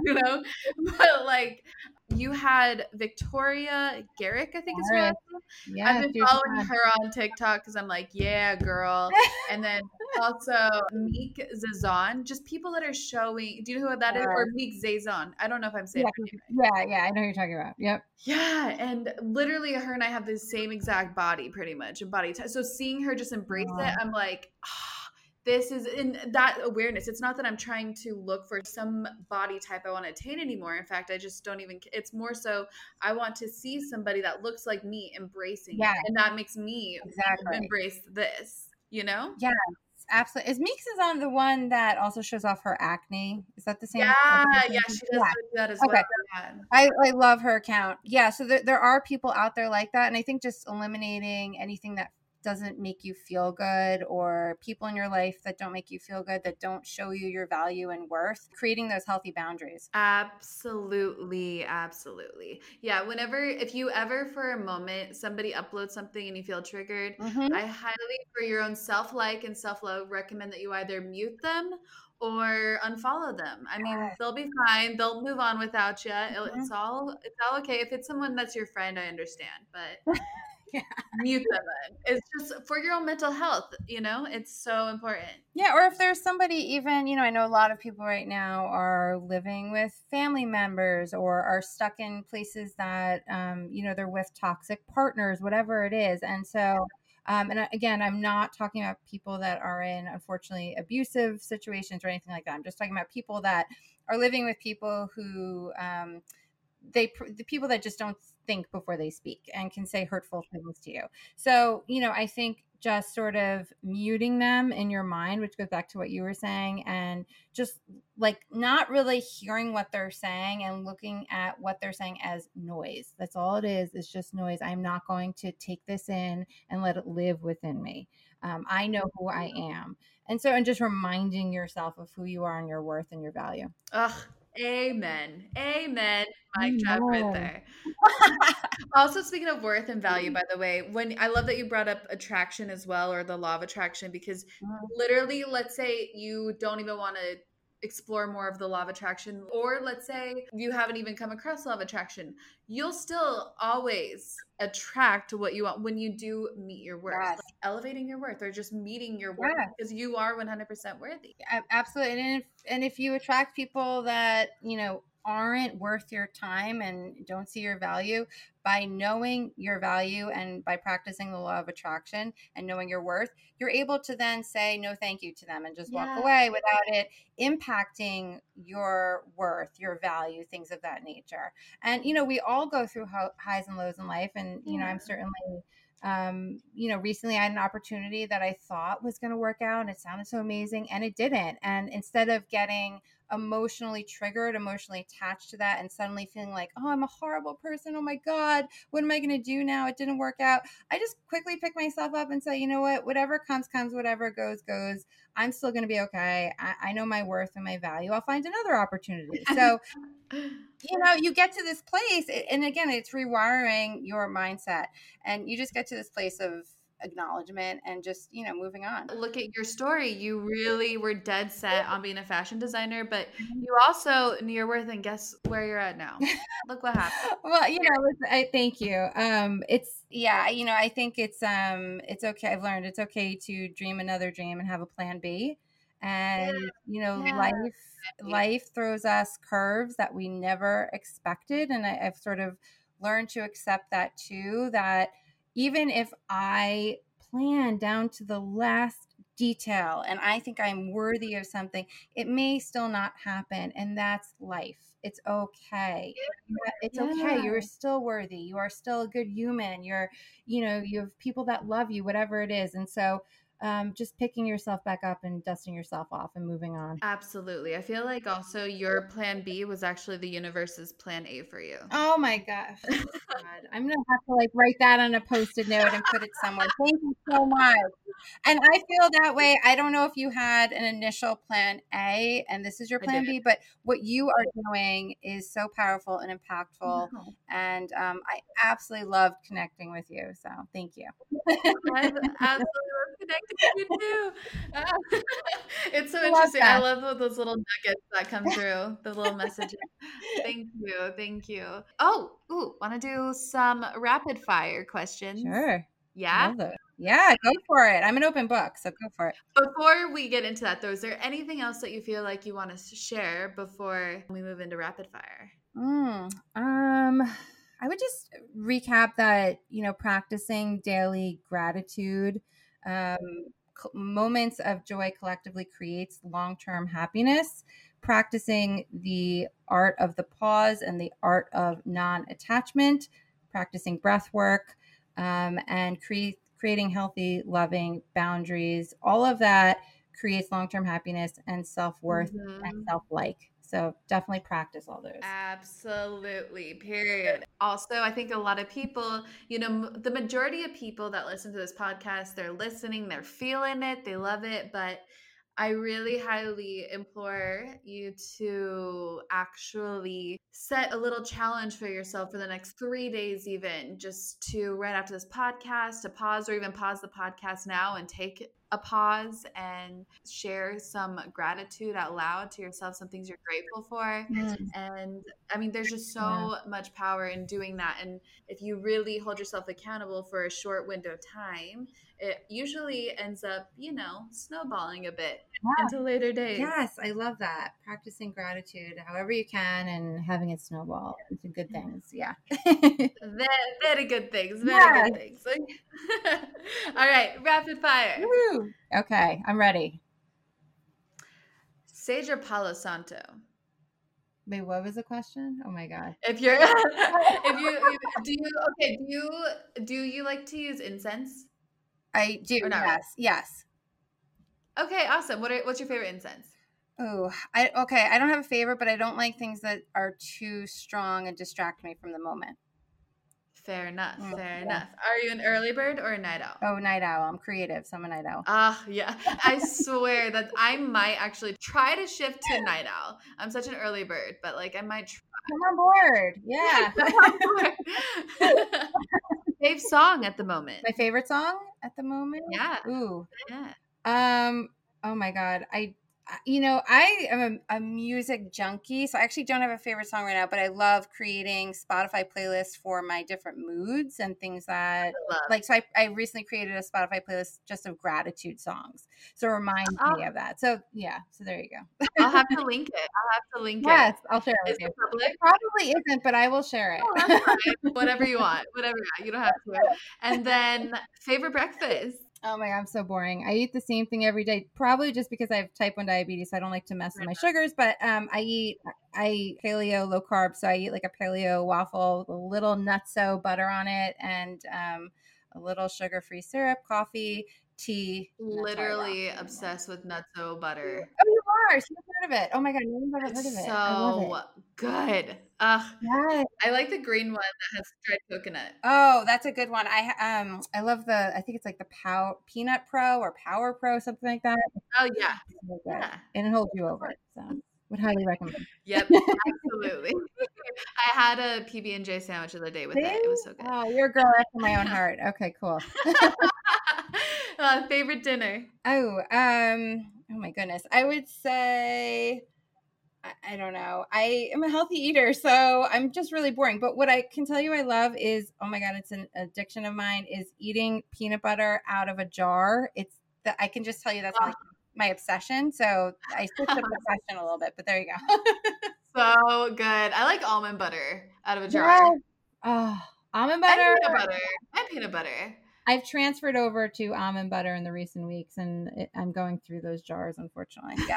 But like, you had Victoria Garrick, I think is her name. Yeah, I've been following her on TikTok because I'm like, yeah, girl. And then also Meek Zazon, just people that are showing. Do you know who that is? Or Meek Zazon. I don't know if I'm saying it right. Yeah, I know who you're talking about. Yep. Yeah, and literally her and I have the same exact body, pretty much, and body type. So seeing her just embrace it, I'm like, this is in that awareness. It's not that I'm trying to look for some body type I want to attain anymore. In fact, I just don't even, it's more so I want to see somebody that looks like me embracing it. And that makes me embrace this, Yes, absolutely. Is Meeks on the one that also shows off her acne? Is that the same? Yeah, she does that as well. I love her account. Yeah, so there are people out there like that. And I think just eliminating anything that doesn't make you feel good, or people in your life that don't make you feel good, that don't show you your value and worth, creating those healthy boundaries. Absolutely. Absolutely. Yeah. If you ever for a moment, somebody uploads something and you feel triggered, Mm-hmm. I highly, for your own self-like and self-love, recommend that you either mute them or unfollow them. I mean, they'll be fine. They'll move on without you. It's all okay. If it's someone that's your friend, I understand, but Yeah. mute them in. It's just for your own mental health, it's so important. Yeah, or if there's somebody, even, I know a lot of people right now are living with family members or are stuck in places that, they're with toxic partners, whatever it is. And so, again, I'm not talking about people that are in, unfortunately, abusive situations or anything like that. I'm just talking about people that are living with people who, the people that just don't think before they speak and can say hurtful things to you. So, I think just sort of muting them in your mind, which goes back to what you were saying, and just like not really hearing what they're saying and looking at what they're saying as noise. That's all it is. It's just noise. I'm not going to take this in and let it live within me. I know who I am. And just reminding yourself of who you are and your worth and your value. Ugh, amen. Amen. Mic drop right Amen. there. Also, speaking of worth and value, by the way, when I love that you brought up attraction as well, or the law of attraction, because literally, let's say you don't even want to explore more of the law of attraction, or let's say you haven't even come across law of attraction, you'll still always attract what you want when you do meet your worth. Yes. Like elevating your worth or just meeting your worth, because you are 100% worthy. Absolutely. And if you attract people that, aren't worth your time and don't see your value, by knowing your value and by practicing the law of attraction and knowing your worth, you're able to then say no thank you to them and just walk away without it impacting your worth, your value, things of that nature. And, we all go through highs and lows in life. And, I'm certainly, recently I had an opportunity that I thought was going to work out and it sounded so amazing and it didn't. And instead of getting emotionally triggered, emotionally attached to that, and suddenly feeling like, oh, I'm a horrible person. Oh my God, what am I going to do now? It didn't work out. I just quickly pick myself up and say, you know what, whatever comes, whatever goes. I'm still going to be okay. I know my worth and my value. I'll find another opportunity. So, you get to this place, and again, it's rewiring your mindset, and you just get to this place of acknowledgement and just moving on. Look at your story. You really were dead set on being a fashion designer, but you also knew your worth, and guess where you're at now. Look what happened. Well, I thank you. I think it's okay. I've learned it's okay to dream another dream and have a plan B. And life throws us curves that we never expected, and I've sort of learned to accept that too, that even if I plan down to the last detail and I think I'm worthy of something, it may still not happen, and that's life. It's okay. It's okay. You're still worthy. You are still a good human. You have people that love you, whatever it is. And so just picking yourself back up and dusting yourself off and moving on. Absolutely. I feel like also your plan B was actually the universe's plan A for you. Oh my gosh. God. I'm going to have to write that on a Post-it note and put it somewhere. Thank you so much. And I feel that way. I don't know if you had an initial plan A and this is your plan B, but what you are doing is so powerful and impactful. Wow. And I absolutely loved connecting with you. So thank you. I absolutely love connecting with you too. It's so interesting. I love those little nuggets that come through, the little messages. Thank you. Thank you. Want to do some rapid fire questions? Sure. Yeah? Love those. Yeah, go for it. I'm an open book, so go for it. Before we get into that, though, is there anything else that you feel like you want to share before we move into rapid fire? I would just recap that, practicing daily gratitude, moments of joy collectively creates long-term happiness. Practicing the art of the pause and the art of non-attachment, practicing breath work, and creating healthy, loving boundaries. All of that creates long-term happiness and self-worth and self-like. So definitely practice all those. Absolutely. Period. Also, I think a lot of people, the majority of people that listen to this podcast, they're listening, they're feeling it, they love it, but I really highly implore you to actually set a little challenge for yourself for the next 3 days, even just to right after this podcast, to pause or even pause the podcast now and take a pause and share some gratitude out loud to yourself, some things you're grateful for. And I mean, there's just so much power in doing that. And if you really hold yourself accountable for a short window of time, it usually ends up, snowballing a bit into later days. Yes, I love that. Practicing gratitude however you can and having it snowball into good things. Yeah. Very good things. Very good things. All right, rapid fire. Woo. Okay, I'm ready. Sage or Palo Santo? Wait, what was the question? Oh my God. Do you like to use incense? I do. Yes. Okay, awesome. What's your favorite incense? Oh, I don't have a favorite, but I don't like things that are too strong and distract me from the moment. Fair enough. Enough. Are you an early bird or a night owl? Oh, night owl. I'm creative, so I'm a night owl. Yeah. I swear that I might actually try to shift to night owl. I'm such an early bird, but I might try. Come on board. Yeah. Favorite song at the moment. My favorite song at the moment? Yeah. Ooh. Yeah. Oh my God. I am a music junkie, so I actually don't have a favorite song right now, but I love creating Spotify playlists for my different moods and things that so I recently created a Spotify playlist just of gratitude songs. So it reminds me of that. So yeah, so there you go. I'll have to link it. Yes, I'll share it with you. It probably isn't, but I will share it. That's fine. Whatever you want. You don't have to. And then favorite breakfast. Oh my God, I'm so boring. I eat the same thing every day, probably just because I have type 1 diabetes, so I don't like to mess with my sugars, but I eat paleo, low carb, so I eat like a paleo waffle, a little nutso butter on it, and a little sugar-free syrup, coffee, tea. Literally obsessed with nutso butter. Oh, you are? So you've heard of it. Oh my God, no one's ever heard of it. So good. Yes. I like the green one that has dried coconut. Oh, that's a good one. I love I think it's like the Peanut Pro or Power Pro, something like that. Oh yeah. Yeah. And it holds you over. So would highly recommend. Yep, absolutely. I had a PB&J sandwich the other day with it. It was so good. Oh, you're a girl after my own heart. Okay, cool. Favorite dinner? Oh my goodness. I would say, I don't know. I am a healthy eater, so I'm just really boring. But what I can tell you I love is, oh my God, it's an addiction of mine, is eating peanut butter out of a jar. I can just tell you that's my obsession. So I switched up the question a little bit, but there you go. So good. I like almond butter out of a jar. Yeah. Oh, almond butter. And peanut butter. I've transferred over to almond butter in the recent weeks, and I'm going through those jars, unfortunately. Yeah.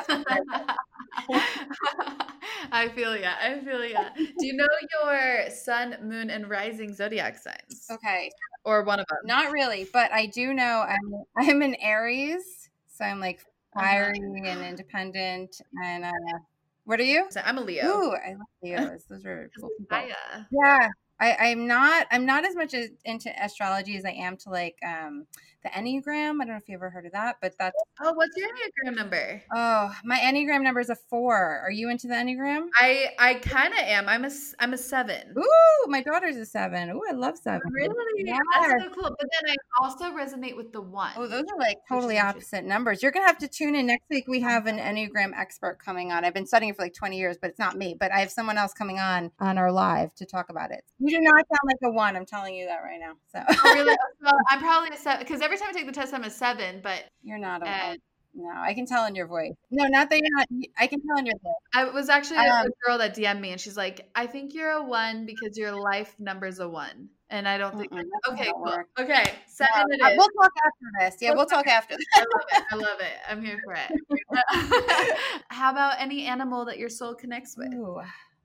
I feel ya. Do you know your sun, moon, and rising zodiac signs? Okay. Or one of them? Not really, but I do know I'm an Aries, so I'm like fiery and independent. And what are you? So I'm a Leo. Ooh, I love Leos. Those are cool people. Yeah. I'm not as much into astrology as I am to like the Enneagram. I don't know if you ever heard of that, but that's what's your Enneagram number? Oh, my Enneagram number is a 4. Are you into the Enneagram? I kind of am. I'm a 7. Ooh, my daughter's a 7. Ooh, I love 7. Really? Yes. That's so cool. But then I also resonate with the 1. Oh, those are like totally opposite numbers. You're gonna have to tune in next week. We have an Enneagram expert coming on. I've been studying it for like 20 years, but it's not me. But I have someone else coming on our live to talk about it. You do not sound like a 1. I'm telling you that right now. So really? Well, I'm probably a 7 because every time I take the test, I'm a 7. But you're not a 1. No, I can tell in your voice. No, not that you're not. I can tell in your voice. I was actually a girl that DM'd me, and she's like, "I think you're a 1 because your life number's a 1." And I don't think. Okay, cool. Okay, 7 it is. We'll talk after this. Yeah, we'll talk after this. I love it. I'm here for it. How about any animal that your soul connects with? Ooh,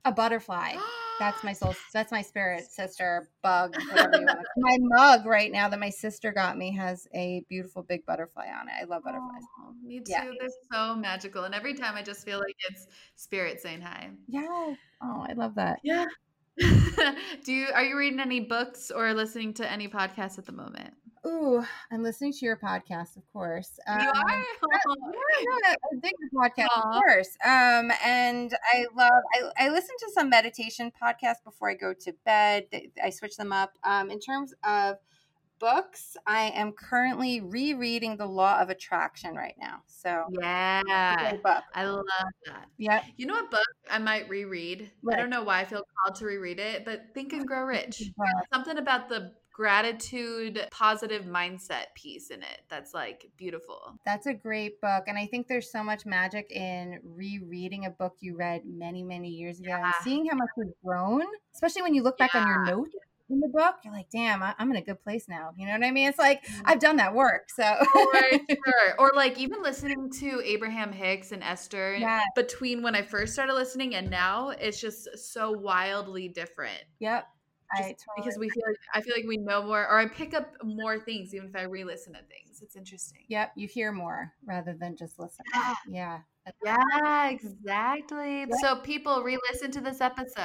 A butterfly. That's my soul. That's my spirit sister, bug, whatever you want to. My mug right now that my sister got me has a beautiful big butterfly on it. I love butterflies. Oh, me Yeah. too. They're so magical. And every time I just feel like it's spirit saying hi. Yeah. Oh, I love that. Yeah. Are you reading any books or listening to any podcasts at the moment? Ooh, I'm listening to your podcast, of course. You are? Yeah, I dig the podcast, of Aw. course. And I listen to some meditation podcasts before I go to bed. I switch them up. In terms of books, I am currently rereading The Law of Attraction right now. So Yeah. great book. I love that. Yeah. You know what book I might reread? What? I don't know why I feel called to reread it, but Think and Grow Rich. Wow. Something about the gratitude, positive mindset piece in it that's like beautiful. That's a great book. And I think there's so much magic in rereading a book you read many, many years ago and seeing how much you've grown, especially when you look back on your notes in the book. You're like, damn, I'm in a good place now. You know what I mean? It's like, I've done that work. So, sure. Or like even listening to Abraham Hicks and Esther between when I first started listening and now, it's just so wildly different. Yep. Because I feel like we know more, or I pick up more things even if I re-listen to things. It's interesting. Yep, you hear more rather than just listen. Yeah. Yeah, exactly. Yeah. So people re-listen to this episode.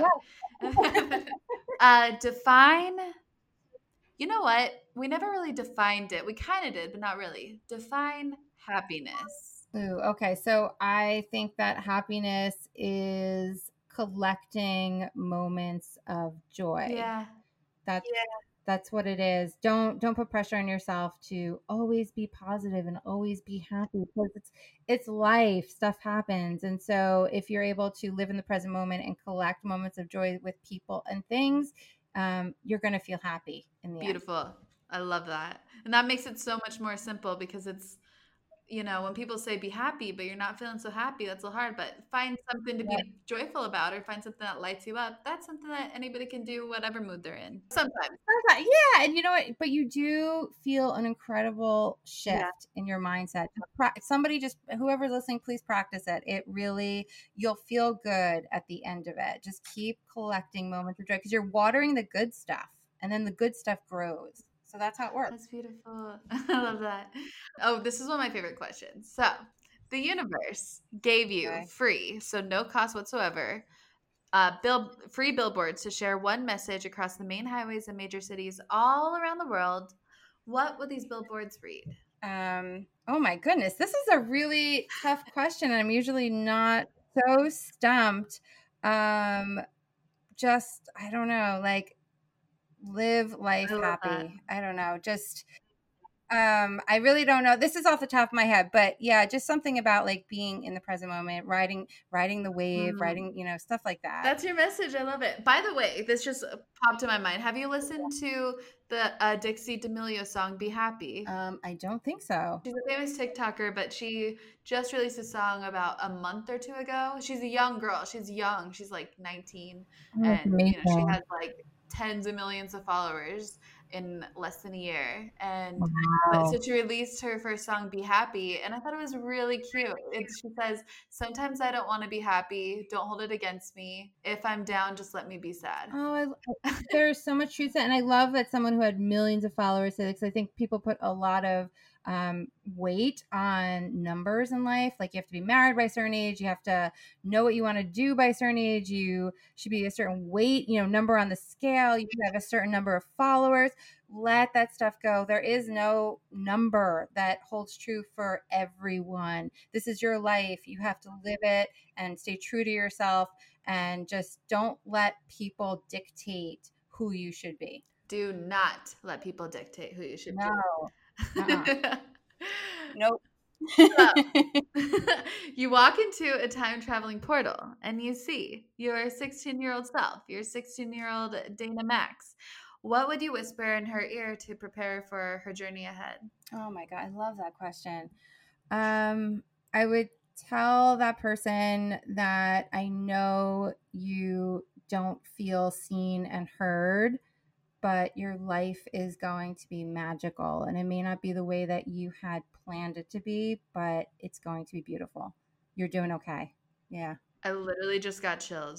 Define. You know what? We never really defined it. We kind of did, but not really. Define happiness. Ooh, okay. So I think that happiness is collecting moments of joy. Yeah. That's what it is. Don't put pressure on yourself to always be positive and always be happy, because it's life. Stuff happens. And so if you're able to live in the present moment and collect moments of joy with people and things, you're going to feel happy in the end. Beautiful. I love that. And that makes it so much more simple, because it's, you know, when people say be happy, but you're not feeling so happy, that's a little hard. But find something to be joyful about, or find something that lights you up. That's something that anybody can do, whatever mood they're in. Sometimes. Yeah. And you know what? But you do feel an incredible shift in your mindset. Somebody whoever's listening, please practice it. It really, you'll feel good at the end of it. Just keep collecting moments of joy, because you're watering the good stuff, and then the good stuff grows. So that's how it works. That's beautiful. I love that. Oh, this is one of my favorite questions. So the universe gave you free, so no cost whatsoever, free billboards to share one message across the main highways and major cities all around the world. What would these billboards read? Oh my goodness. This is a really tough question. And I'm usually not so stumped. Just, I don't know, like, live life happy. I don't know. Just, I really don't know. This is off the top of my head, but yeah, just something about like being in the present moment, riding the wave, riding, stuff like that. That's your message. I love it. By the way, this just popped to my mind. Have you listened to the Dixie D'Amelio song, Be Happy? I don't think so. She's a famous TikToker, but she just released a song about a month or two ago. She's a young girl. She's young. She's like 19. And she has like tens of millions of followers in less than a year. And so she released her first song, Be Happy, and I thought it was really cute. She says, sometimes I don't want to be happy. Don't hold it against me. If I'm down, just let me be sad. Oh, there's so much truth to that. And I love that someone who had millions of followers said it, because I think people put a lot of weight on numbers in life. Like, you have to be married by a certain age. You have to know what you want to do by a certain age. You should be a certain weight, number on the scale. You have a certain number of followers. Let that stuff go. There is no number that holds true for everyone. This is your life. You have to live it and stay true to yourself, and just don't let people dictate who you should be. Do not let people dictate who you should be. No. Nope. So, you walk into a time traveling portal and you see your 16-year-old self, your 16-year-old Dana Max. What would you whisper in her ear to prepare for her journey ahead? Oh my God, I love that question. I would tell that person that I know you don't feel seen and heard, but your life is going to be magical, and it may not be the way that you had planned it to be, but it's going to be beautiful. You're doing okay. Yeah. I literally just got chills.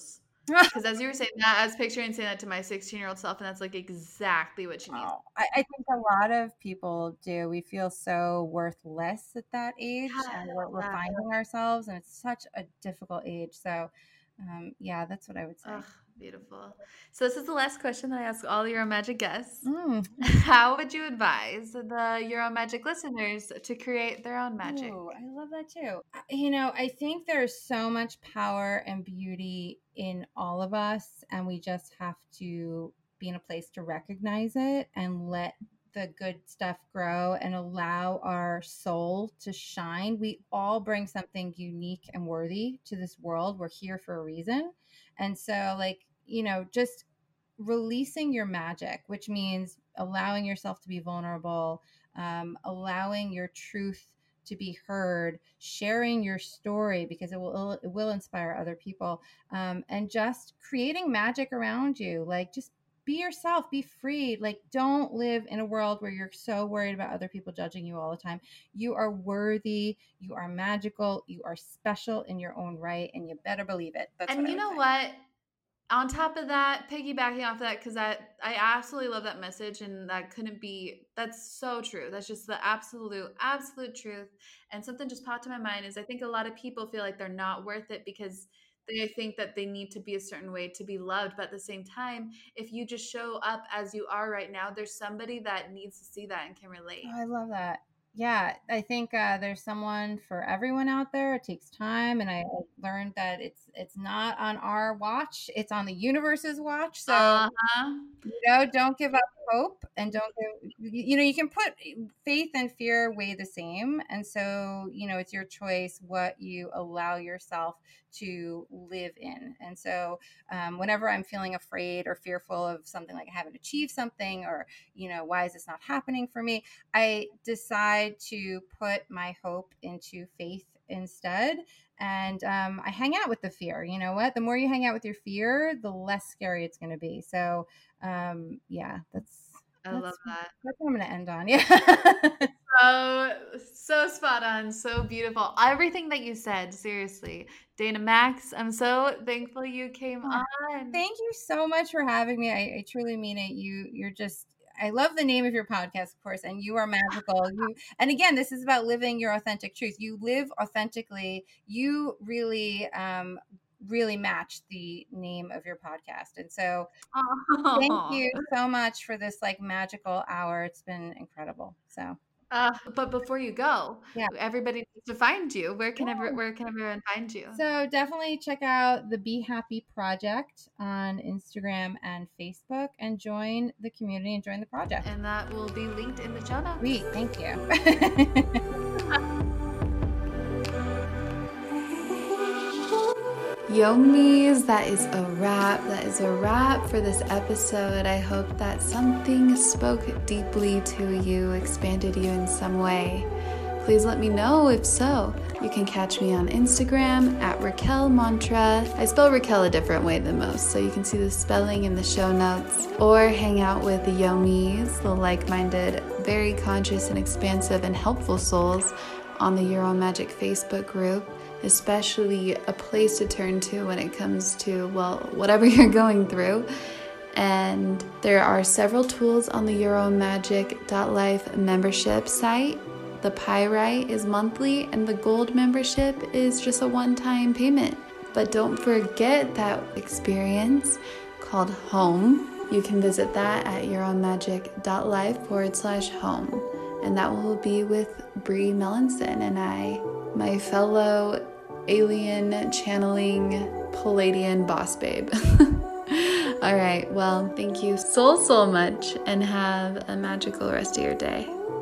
Because as you were saying that, I was picturing saying that to my 16-year-old self, and that's like exactly what she needs. Oh, I think a lot of people do. We feel so worthless at that age, and we're finding ourselves, and it's such a difficult age. So, yeah, that's what I would say. Ugh, beautiful. So this is the last question that I ask all Euro Magic guests. Mm. How would you advise the Euro Magic listeners to create their own magic? Ooh, I love that too. I think there's so much power and beauty in all of us, and we just have to be in a place to recognize it and let the good stuff grow and allow our soul to shine. We all bring something unique and worthy to this world. We're here for a reason. And so, just releasing your magic, which means allowing yourself to be vulnerable, allowing your truth to be heard, sharing your story because it will inspire other people, and just creating magic around you. Like, just be yourself, be free. Like, don't live in a world where you're so worried about other people judging you all the time. You are worthy, you are magical, you are special in your own right, and you better believe it. That's and you know what? On top of that, piggybacking off of that, because I absolutely love that message, and that's so true. That's just the absolute truth. And something just popped in my mind is I think a lot of people feel like they're not worth it because they think that they need to be a certain way to be loved. But at the same time, if you just show up as you are right now, there's somebody that needs to see that and can relate. Oh, I love that. Yeah, I think there's someone for everyone out there. It takes time, and I learned that it's not on our watch; it's on the universe's watch. So, don't give up hope, and don't give. You can put faith and fear weigh the same, and so it's your choice what you allow yourself to live in. And so, whenever I'm feeling afraid or fearful of something, like I haven't achieved something, or why is this not happening for me, I decide to put my hope into faith instead. And I hang out with the fear. You know what? The more you hang out with your fear, the less scary it's going to be. So, yeah, I love that. That's what I'm going to end on. Yeah. So spot on. So beautiful. Everything that you said, seriously. Dana Max, I'm so thankful you came on. Thank you so much for having me. I truly mean it. You're just, I love the name of your podcast, of course, and you are magical. And again, this is about living your authentic truth. You live authentically. You really, really match the name of your podcast. And so thank you so much for this magical hour. It's been incredible. So. But before you go, everybody needs to find you. Where can everyone find you? So definitely check out the Be Happy Project on Instagram and Facebook, and join the community and join the project. And that will be linked in the show notes. Sweet, thank you. Yomies, that is a wrap. That is a wrap for this episode. I hope that something spoke deeply to you, expanded you in some way. Please let me know if so. You can catch me on Instagram at Raquel Mantra. I spell Raquel a different way than most, so you can see the spelling in the show notes. Or hang out with the Yomies, the like-minded, very conscious and expansive and helpful souls on the Euro Magic Facebook group. Especially a place to turn to when it comes to, whatever you're going through. And there are several tools on the euromagic.life membership site. The Pyrite is monthly, and the Gold membership is just a one-time payment. But don't forget that experience called Home. You can visit that at euromagic.life/home. And that will be with Brie Melanson and my fellow alien channeling Palladian boss babe. All right, well, thank you so much, and have a magical rest of your day.